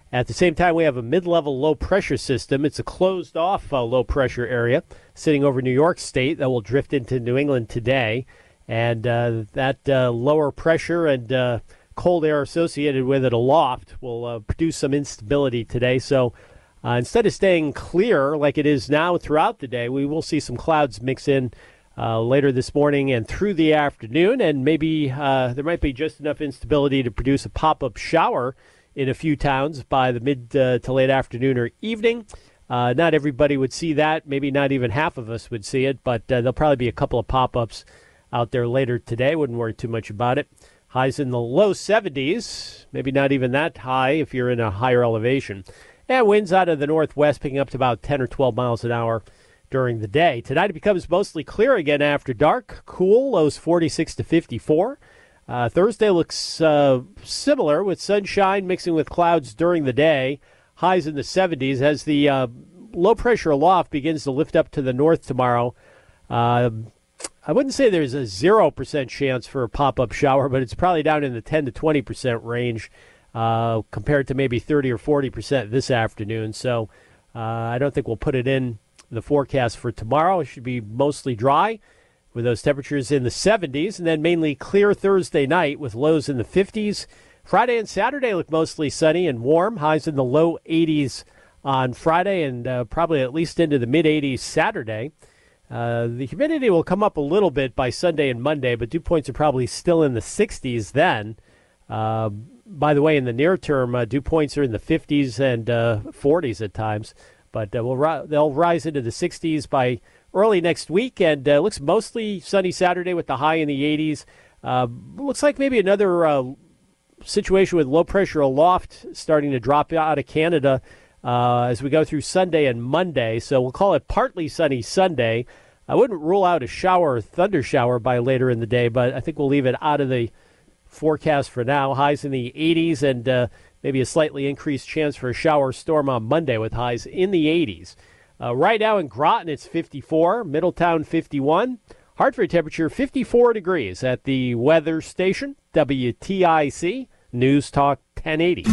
At the same time, we have a mid-level low-pressure system. It's a closed-off uh, low-pressure area sitting over New York State that will drift into New England today. And uh, that uh, lower pressure and uh, cold air associated with it aloft will uh, produce some instability today. So uh, instead of staying clear like it is now throughout the day, we will see some clouds mix in uh, later this morning and through the afternoon. And maybe uh, there might be just enough instability to produce a pop-up shower in a few towns by the mid uh, to late afternoon or evening. Uh, not everybody would see that. Maybe not even half of us would see it, but uh, there'll probably be a couple of pop-ups out there later today. Wouldn't worry too much about it. Highs in the low seventies, maybe not even that high if you're in a higher elevation. And winds out of the northwest picking up to about ten or twelve miles an hour during the day. Tonight it becomes mostly clear again after dark. Cool, lows forty-six to fifty-four. Uh, Thursday looks uh, similar with sunshine mixing with clouds during the day. Highs in the seventies as the uh, low pressure aloft begins to lift up to the north tomorrow. Uh, I wouldn't say there's a zero percent chance for a pop-up shower, but it's probably down in the ten to twenty percent range uh, compared to maybe thirty or forty percent this afternoon. So uh, I don't think we'll put it in the forecast for tomorrow. It should be mostly dry with those temperatures in the seventies, and then mainly clear Thursday night with lows in the fifties. Friday and Saturday look mostly sunny and warm. Highs in the low eighties on Friday and uh, probably at least into the mid-eighties Saturday. Uh, the humidity will come up a little bit by Sunday and Monday, but dew points are probably still in the sixties then. Uh, by the way, in the near term, uh, dew points are in the fifties and uh, forties at times, but uh, we'll ri- they'll rise into the sixties by early next week, and uh, looks mostly sunny Saturday with the high in the eighties. Uh, looks like maybe another uh, situation with low pressure aloft starting to drop out of Canada uh, as we go through Sunday and Monday. So we'll call it partly sunny Sunday. I wouldn't rule out a shower or thunder shower by later in the day, but I think we'll leave it out of the forecast for now. Highs in the eighties and uh, maybe a slightly increased chance for a shower storm on Monday with highs in the eighties. Uh, right now in Groton, it's fifty-four, Middletown fifty-one, Hartford temperature fifty-four degrees at the weather station, W T I C, News Talk ten eighty.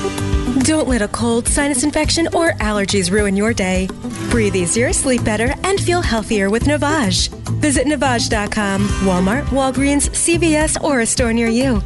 Don't let a cold, sinus infection, or allergies ruin your day. Breathe easier, sleep better, and feel healthier with Navage. Visit Navage dot com, Walmart, Walgreens, C V S, or a store near you.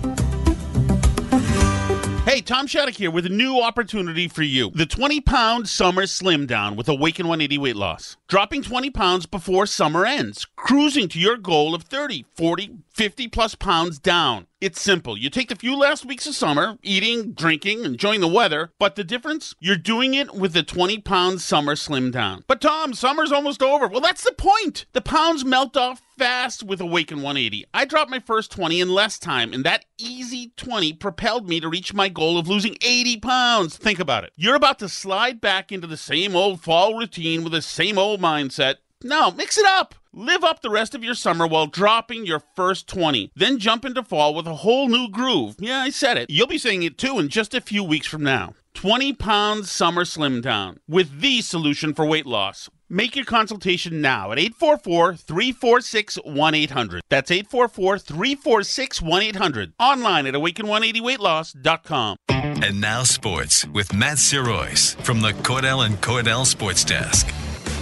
Hey, Tom Shattuck here with a new opportunity for you. The twenty-pound Summer Slim Down with Awaken one eighty Weight Loss. Dropping twenty pounds before summer ends. Cruising to your goal of thirty, forty, fifty plus pounds down. It's simple. You take the few last weeks of summer, eating, drinking, enjoying the weather, but the difference? You're doing it with the twenty-pound Summer Slim Down. But Tom, summer's almost over. Well, that's the point. The pounds melt off fast with Awaken one eighty. I dropped my first twenty in less time, and that easy twenty propelled me to reach my goal of losing eighty pounds. Think about it. You're about to slide back into the same old fall routine with the same old mindset. No, mix it up. Live up the rest of your summer while dropping your first twenty. Then jump into fall with a whole new groove. Yeah, I said it. You'll be saying it too in just a few weeks from now. twenty pounds Summer Slim Down with the solution for weight loss. Make your consultation now at eight four four, three four six, one eight hundred. That's eight four four, three four six, one eight hundred. Online at awaken one eighty weight loss dot com. And now sports with Matt Sirois from the Cordell and Cordell Sports Desk.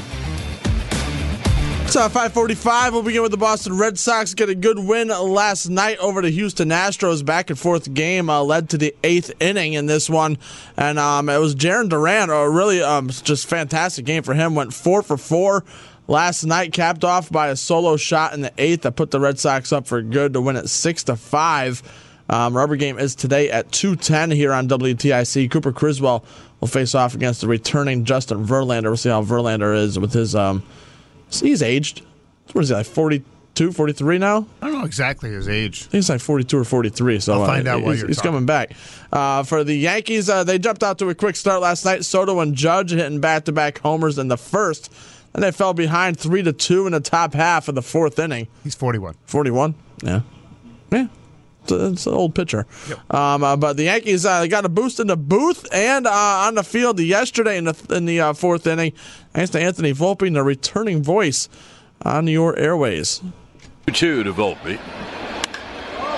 So at five forty-five, we'll begin with the Boston Red Sox. Get a good win last night over the Houston Astros. Back and forth game uh, led to the eighth inning in this one. And um, it was Jarren Duran, a really um, just fantastic game for him. Went four for four last night, capped off by a solo shot in the eighth that put the Red Sox up for good to win it six to five. Um, rubber game is today at two ten here on W T I C. Cooper Criswell will face off against the returning Justin Verlander. We'll see how Verlander is with his... Um, He's aged. What is he, like forty-two, forty-three now? I don't know exactly his age. I think he's like forty-two or forty-three. So I'll find uh, out while he's, you're he's talking. coming back. Uh, for the Yankees, uh, they jumped out to a quick start last night. Soto and Judge hitting back-to-back homers in the first. And they fell behind three to two in the top half of the fourth inning. He's forty-one. forty-one? Yeah. Yeah. It's, a, it's an old pitcher. Yep. Um, uh, but the Yankees uh, got a boost in the booth and uh, on the field yesterday in the, in the uh, fourth inning. Thanks to Anthony Volpe, the returning voice on your airways. two to Volpe.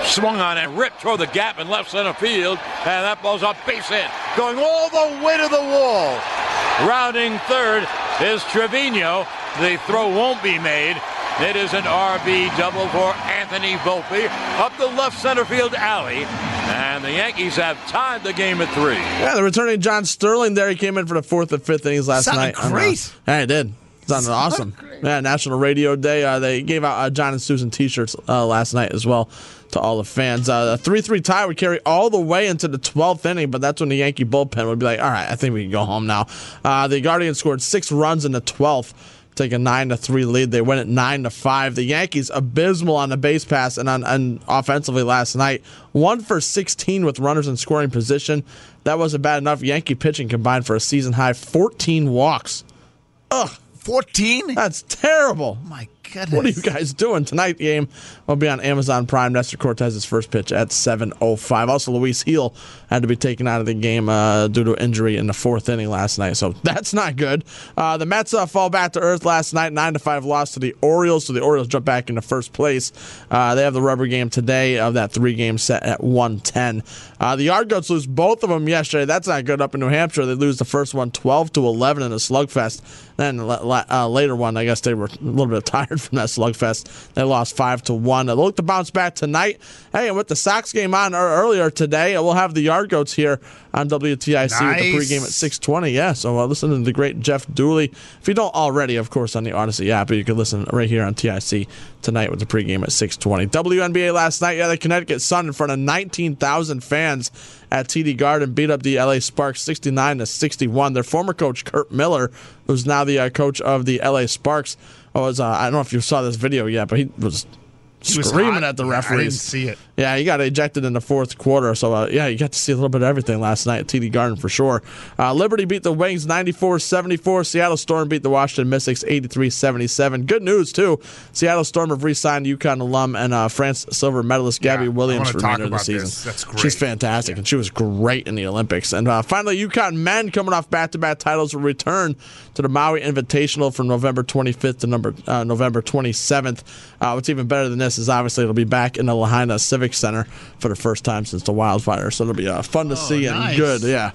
Swung on and ripped toward the gap in left center field, and that ball's a base hit, going all the way to the wall. Rounding third is Trevino. The throw won't be made. It is an R B double for Anthony Volpe up the left center field alley, and the Yankees have tied the game at three. Yeah, the returning John Sterling there. He came in for the fourth and fifth innings last Sounded night. Great. Uh, yeah, he did. It sounded awesome. Great. Yeah, National Radio Day. Uh, they gave out uh, John and Susan T-shirts uh, last night as well to all the fans. Uh, a three three tie would carry all the way into the twelfth inning, but that's when the Yankee bullpen would be like, all right, I think we can go home now. Uh, the Guardians scored six runs in the twelfth. Take a nine to three lead. They win at nine to five. The Yankees abysmal on the base pass and on and offensively last night. One for sixteen with runners in scoring position. That wasn't bad enough. Yankee pitching combined for a season high fourteen walks. Ugh, fourteen? That's terrible. Oh my goodness. What are you guys doing? Tonight's game will be on Amazon Prime. Nestor Cortez's first pitch at seven oh five. Also, Luis Gil had to be taken out of the game uh, due to injury in the fourth inning last night, so that's not good. Uh, the Mets uh, fall back to earth last night, nine to five loss to the Orioles, so the Orioles jump back into first place. Uh, they have the rubber game today of that three-game set at one ten. Uh, the Yard Goats lose both of them yesterday. That's not good up in New Hampshire. They lose the first one twelve to eleven in a slugfest. Then uh, later one, I guess they were a little bit tired from that slugfest. They lost five to one. They look to bounce back tonight. Hey, and with the Sox game on earlier today, we'll have the Yard Goats here on W T I C nice. With the pregame at six twenty. Yeah, so uh, listen to the great Jeff Dooley. If you don't already, of course, on the Odyssey app, but you can listen right here on T I C tonight with the pregame at six twenty. W N B A last night, yeah, the Connecticut Sun in front of nineteen thousand fans at T D Garden beat up the L A Sparks sixty-nine to sixty-one. Their former coach, Kurt Miller, who's now the uh, coach of the L A Sparks, was uh, I don't know if you saw this video yet, but he was He was screaming hot. at the referees. I didn't see it. Yeah, he got ejected in the fourth quarter. So, uh, yeah, you got to see a little bit of everything last night at T D Garden for sure. Uh, Liberty beat the Wings ninety-four seventy-four. Seattle Storm beat the Washington Mystics eighty-three seventy-seven. Good news, too. Seattle Storm have re-signed UConn alum and uh, France silver medalist Gabby yeah, Williams for the talk remainder of the about season. This. That's great. She's fantastic, yeah. And she was great in the Olympics. And uh, finally, UConn men coming off back-to-back titles will return to the Maui Invitational from November twenty-fifth to number, uh, November twenty-seventh. Uh, what's even better than this is obviously it'll be back in the Lahaina Civic Center for the first time since the wildfire. So it'll be uh, fun to oh, see nice. And good. Yeah.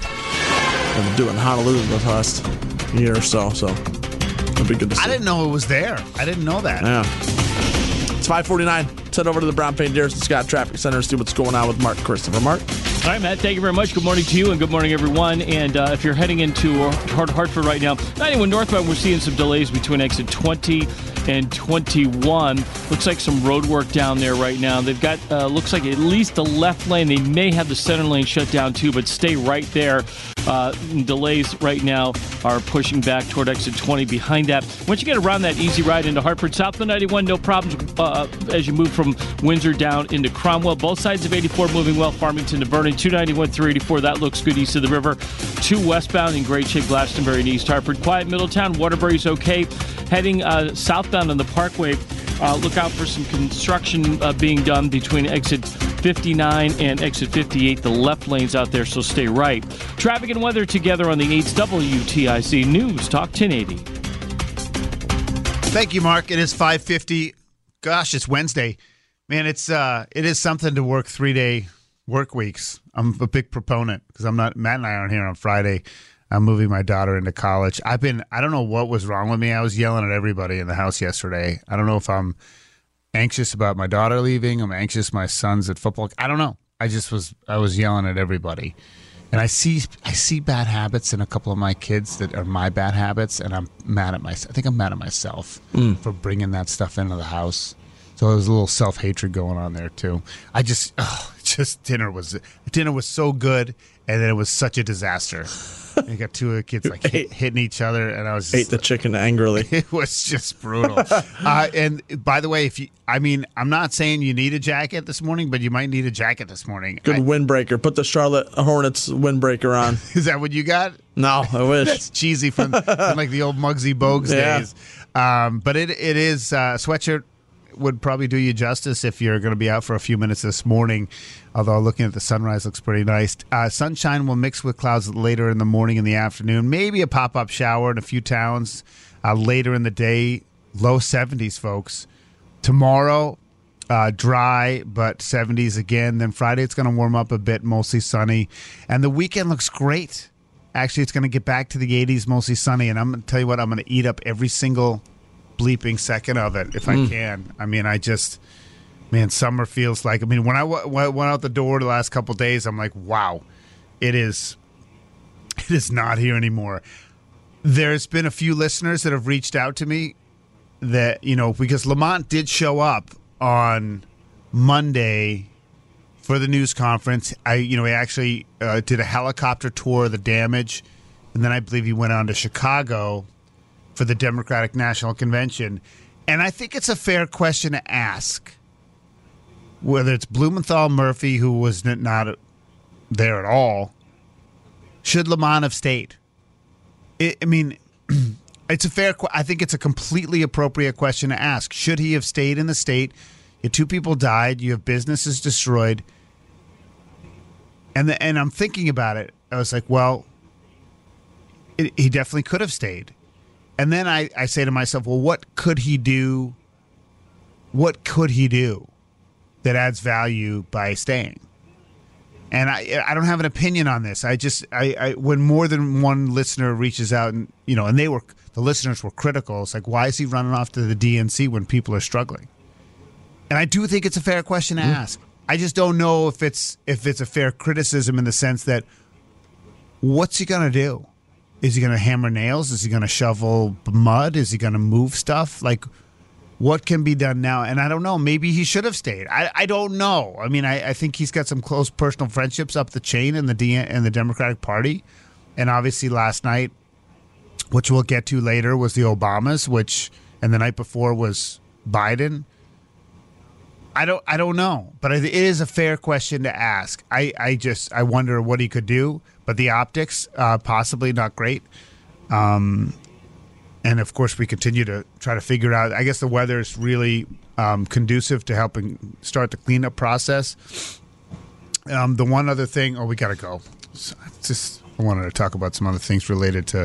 Been doing Honolulu the last year or so, so it'll be good to see. I didn't know it was there. I didn't know that. Yeah. It's five forty-nine. Let's head over to the Brown Paint Dearest and Scott Traffic Center and see what's going on with Mark Christopher. Mark? All right, Matt, thank you very much. Good morning to you and good morning, everyone. And uh, if you're heading into Hart- Hartford right now, ninety-one northbound, we're seeing some delays between exit twenty and twenty-one. Looks like some road work down there right now. They've got, uh, looks like at least the left lane. They may have the center lane shut down too, but stay right there. Uh, delays right now are pushing back toward exit twenty. Behind that, once you get around that easy ride into Hartford, south of ninety-one, no problems uh, as you move from Windsor down into Cromwell. Both sides of eighty-four moving well. Farmington to Vernon, two ninety-one through eighty-four. That looks good east of the river. Two westbound in great shape, Glastonbury and East Hartford. Quiet Middletown. Waterbury's okay. Heading uh, southbound on the Parkway. Uh, look out for some construction uh, being done between exit fifty-nine and exit fifty-eight. The left lanes out there, so stay right. Traffic and weather together on the eights W T I C News Talk ten eighty. Thank you, Mark. It is five fifty. Gosh, it's Wednesday. Man, it's uh, it is something to work three-day work weeks. I'm a big proponent because I'm not. Matt and I aren't here on Friday. I'm moving my daughter into college. I've been. I don't know what was wrong with me. I was yelling at everybody in the house yesterday. I don't know if I'm anxious about my daughter leaving. I'm anxious my son's at football. I don't know. I just was. I was yelling at everybody, and I see. I see bad habits in a couple of my kids that are my bad habits, and I'm mad at myself. I think I'm mad at myself mm. for bringing that stuff into the house. So there was a little self-hatred going on there too. I just, oh, just dinner was dinner was so good, and then it was such a disaster. You got two of the kids like hit, hitting each other, and I was just, ate the chicken angrily. It was just brutal. uh, and by the way, if you, I mean, I'm not saying you need a jacket this morning, but you might need a jacket this morning. Good I, windbreaker. Put the Charlotte Hornets windbreaker on. Is that what you got? No, I wish. That's cheesy from, from like the old Muggsy Bogues yeah. days. Um, but it it is uh, sweatshirt. Would probably do you justice if you're going to be out for a few minutes this morning, although looking at the sunrise looks pretty nice. Uh, sunshine will mix with clouds later in the morning and the afternoon. Maybe a pop-up shower in a few towns uh, later in the day. Low seventies, folks. Tomorrow, Uh, dry, but seventies again. Then Friday, it's going to warm up a bit, mostly sunny. And the weekend looks great. Actually, it's going to get back to the eighties, mostly sunny. And I'm going to tell you what, I'm going to eat up every single bleeping second of it if mm. I can. I mean, I just, man, summer feels like, I mean, when I w- went out the door the last couple of days, I'm like, wow, it is, it is not here anymore. There's been a few listeners that have reached out to me that, you know, because Lamont did show up on Monday for the news conference. I, you know, he actually uh, did a helicopter tour of the damage, and then I believe he went on to Chicago for the Democratic National Convention. And I think it's a fair question to ask, whether it's Blumenthal Murphy, who was not there at all, should Lamont have stayed? It, I mean, it's a fair. I think it's a completely appropriate question to ask. Should he have stayed in the state? Your two people died. You have businesses destroyed. And the, and I'm thinking about it. I was like, well, it, he definitely could have stayed. And then I, I say to myself, well, what could he do? What could he do that adds value by staying? And I I don't have an opinion on this. I just I, I when more than one listener reaches out and you know and they were the listeners were critical. It's like, why is he running off to the D N C when people are struggling? And I do think it's a fair question to mm-hmm. ask. I just don't know if it's if it's a fair criticism in the sense that what's he gonna do? Is he gonna hammer nails? Is he gonna shovel mud? Is he gonna move stuff? Like, what can be done now? And I don't know. Maybe he should have stayed. I, I don't know. I mean, I, I think he's got some close personal friendships up the chain in the D- in the Democratic Party. And obviously last night, which we'll get to later, was the Obamas, which and the night before was Biden. I don't I don't know. But it is a fair question to ask. I, I just I wonder what he could do. But the optics, uh, possibly not great. Um And, of course, we continue to try to figure out. I guess the weather is really um, conducive to helping start the cleanup process. Um, the one other thing, oh, we got to go. So just I wanted to talk about some other things related to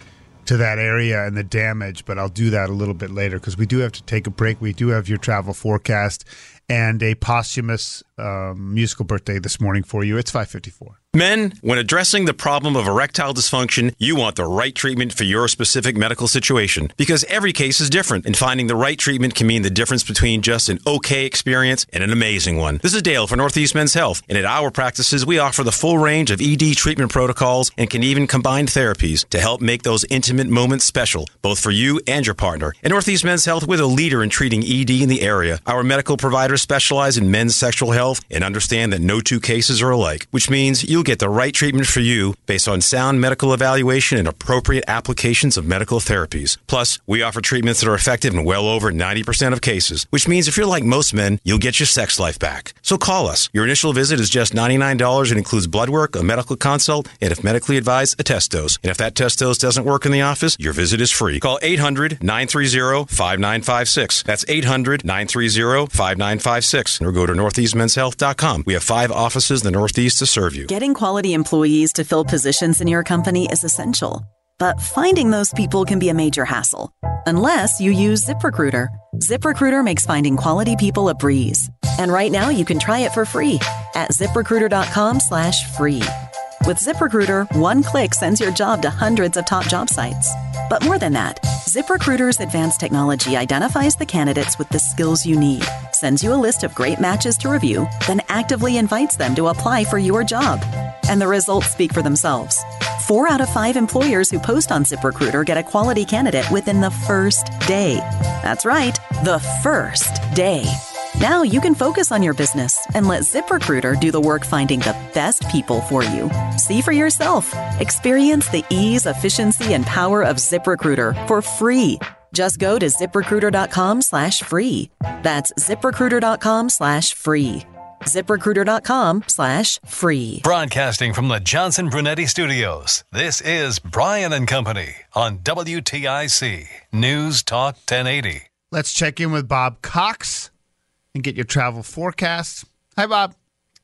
to that area and the damage, but I'll do that a little bit later because we do have to take a break. We do have your travel forecast and a posthumous um, musical birthday this morning for you. It's five fifty-four. Men, when addressing the problem of erectile dysfunction, you want the right treatment for your specific medical situation because every case is different, and finding the right treatment can mean the difference between just an okay experience and an amazing one. This is Dale for Northeast Men's Health, and at our practices, we offer the full range of E D treatment protocols and can even combine therapies to help make those intimate moments special, both for you and your partner. At Northeast Men's Health, we're the leader in treating E D in the area. Our medical providers specialize in men's sexual health and understand that no two cases are alike, which means you'll get the right treatment for you based on sound medical evaluation and appropriate applications of medical therapies. Plus, we offer treatments that are effective in well over ninety percent of cases, which means if you're like most men, you'll get your sex life back. So call us. Your initial visit is just ninety-nine dollars and includes blood work, a medical consult, and if medically advised, a test dose. And if that test dose doesn't work in the office, your visit is free. Call eight hundred, nine three zero, five nine five six. That's eight hundred, nine three zero, five nine five six. Or go to northeast men's health dot com. We have five offices in the Northeast to serve you. Getting quality employees to fill positions in your company is essential, but finding those people can be a major hassle. Unless you use ZipRecruiter. ZipRecruiter makes finding quality people a breeze. And right now you can try it for free at ZipRecruiter.com slash free. With ZipRecruiter, one click sends your job to hundreds of top job sites. But more than that, ZipRecruiter's advanced technology identifies the candidates with the skills you need, sends you a list of great matches to review, then actively invites them to apply for your job. And the results speak for themselves. Four out of five employers who post on ZipRecruiter get a quality candidate within the first day. That's right, the first day. Now you can focus on your business and let ZipRecruiter do the work finding the best people for you. See for yourself. Experience the ease, efficiency, and power of ZipRecruiter for free. Just go to ZipRecruiter.com slash free. That's ZipRecruiter.com slash free. ZipRecruiter.com slash free. Broadcasting from the Johnson Brunetti Studios, this is Brian and Company on W T I C News Talk ten eighty. Let's check in with Bob Cox and get your travel forecast. Hi, Bob.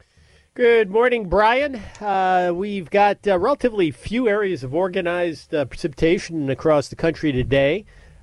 Good morning, Brian. Uh, we've got uh, relatively few areas of organized uh, precipitation across the country today.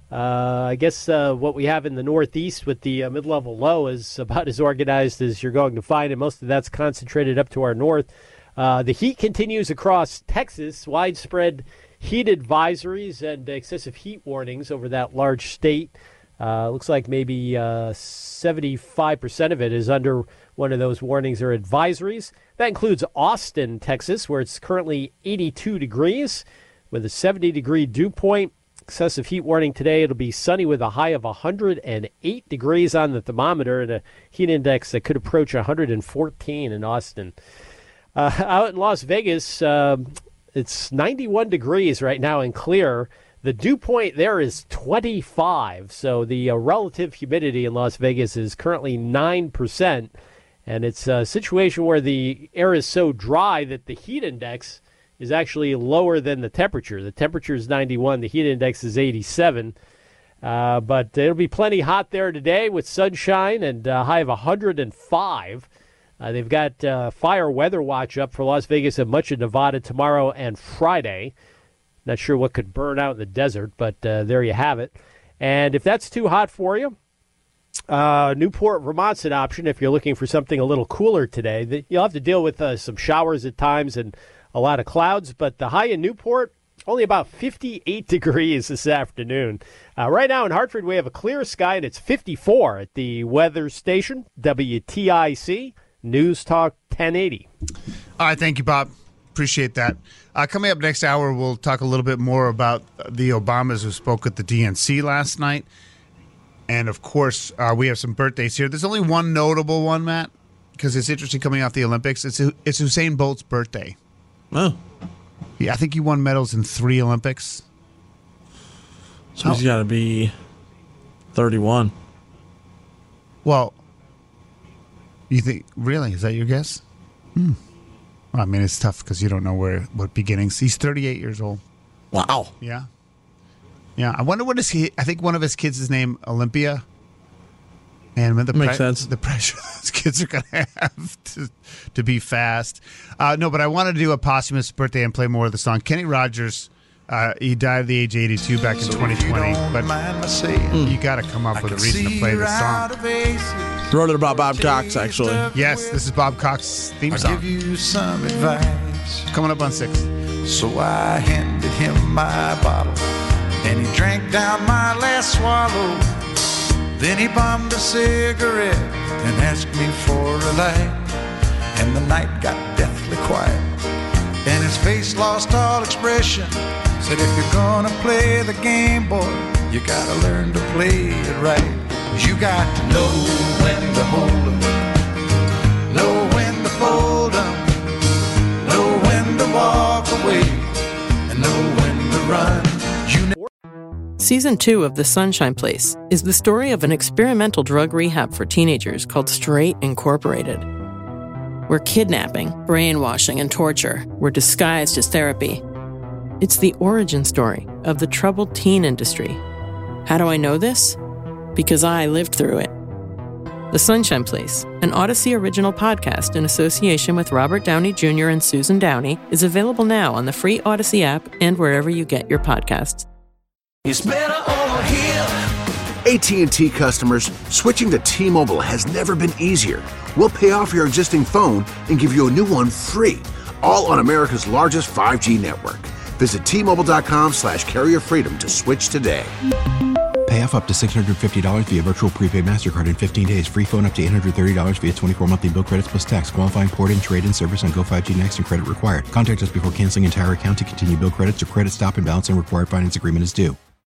Uh, I guess uh, what we have in the Northeast with the uh, mid-level low is about as organized as you're going to find, and most of that's concentrated up to our north. Uh, the heat continues across Texas, widespread heat advisories and excessive heat warnings over that large state. Uh, looks like maybe uh, seventy-five percent of it is under one of those warnings or advisories. That includes Austin, Texas, where it's currently eighty-two degrees with a seventy degree dew point. Excessive heat warning today. It'll be sunny with a high of one hundred eight degrees on the thermometer and a heat index that could approach one hundred fourteen in Austin. Uh, out in Las Vegas, uh, it's ninety-one degrees right now and clear. The dew point there is twenty-five, so the uh, relative humidity in Las Vegas is currently nine percent, and it's a situation where the air is so dry that the heat index is actually lower than the temperature. The temperature is ninety-one, the heat index is eighty-seven, uh, but it'll be plenty hot there today with sunshine and a high of one hundred five. Uh, they've got uh, fire weather watch up for Las Vegas and much of Nevada tomorrow and Friday. Not sure what could burn out in the desert, but uh, there you have it. And if that's too hot for you, uh, Newport, Vermont's an option if you're looking for something a little cooler today. You'll have to deal with uh, some showers at times and a lot of clouds, but the high in Newport, only about fifty-eight degrees this afternoon. Uh, right now in Hartford, we have a clear sky, and it's fifty-four at the weather station, W T I C, News Talk ten eighty. All right, thank you, Bob. Appreciate that. Uh, coming up next hour, we'll talk a little bit more about the Obamas who spoke at the D N C last night. And, of course, uh, we have some birthdays here. There's only one notable one, Matt, because it's interesting coming off the Olympics. It's, it's Usain Bolt's birthday. Oh. Yeah, I think he won medals in three Olympics. So he's got to be thirty-one. Well, you think, really? Is that your guess? Hmm. Well, I mean, it's tough because you don't know where what beginnings. He's thirty-eight years old. Wow. Yeah. Yeah. I wonder what is he. I think one of his kids is named Olympia. And the Makes pre- sense. The pressure those kids are going to have to to be fast. Uh, no, but I wanted to do a posthumous birthday and play more of the song. Kenny Rogers, uh, he died at the age of eighty-two back in so twenty twenty. But mm. you got to come up I with a reason to play this song. Wrote it about Bob Cox, actually. Yes, this is Bob Cox's theme song. I'll give you some advice. Coming up on six. So I handed him my bottle, and he drank down my last swallow. Then he bummed a cigarette and asked me for a light. And the night got deathly quiet, and his face lost all expression. Said, if you're gonna play the game, boy, you gotta learn to play it right. You got to know when to hold 'em, know when to fold 'em, know when to walk away, and know when to run. You ne- Season two of The Sunshine Place is the story of an experimental drug rehab for teenagers called Straight Incorporated, where kidnapping, brainwashing, and torture were disguised as therapy. It's the origin story of the troubled teen industry. How do I know this? Because I lived through it. The Sunshine Place, an Odyssey original podcast in association with Robert Downey Junior and Susan Downey, is available now on the free Odyssey app and wherever you get your podcasts. It's better over here. A T and T customers, switching to T-Mobile has never been easier. We'll pay off your existing phone and give you a new one free, all on America's largest five G network. Visit T-Mobile.com slash carrier freedom to switch today. Pay off up to six hundred fifty dollars via virtual prepaid MasterCard in fifteen days. Free phone up to eight hundred thirty dollars via twenty-four monthly bill credits plus tax. Qualifying port and trade-in service on Go five G Next and credit required. Contact us before canceling entire account to continue bill credits or credit stop and balance and required finance agreement is due.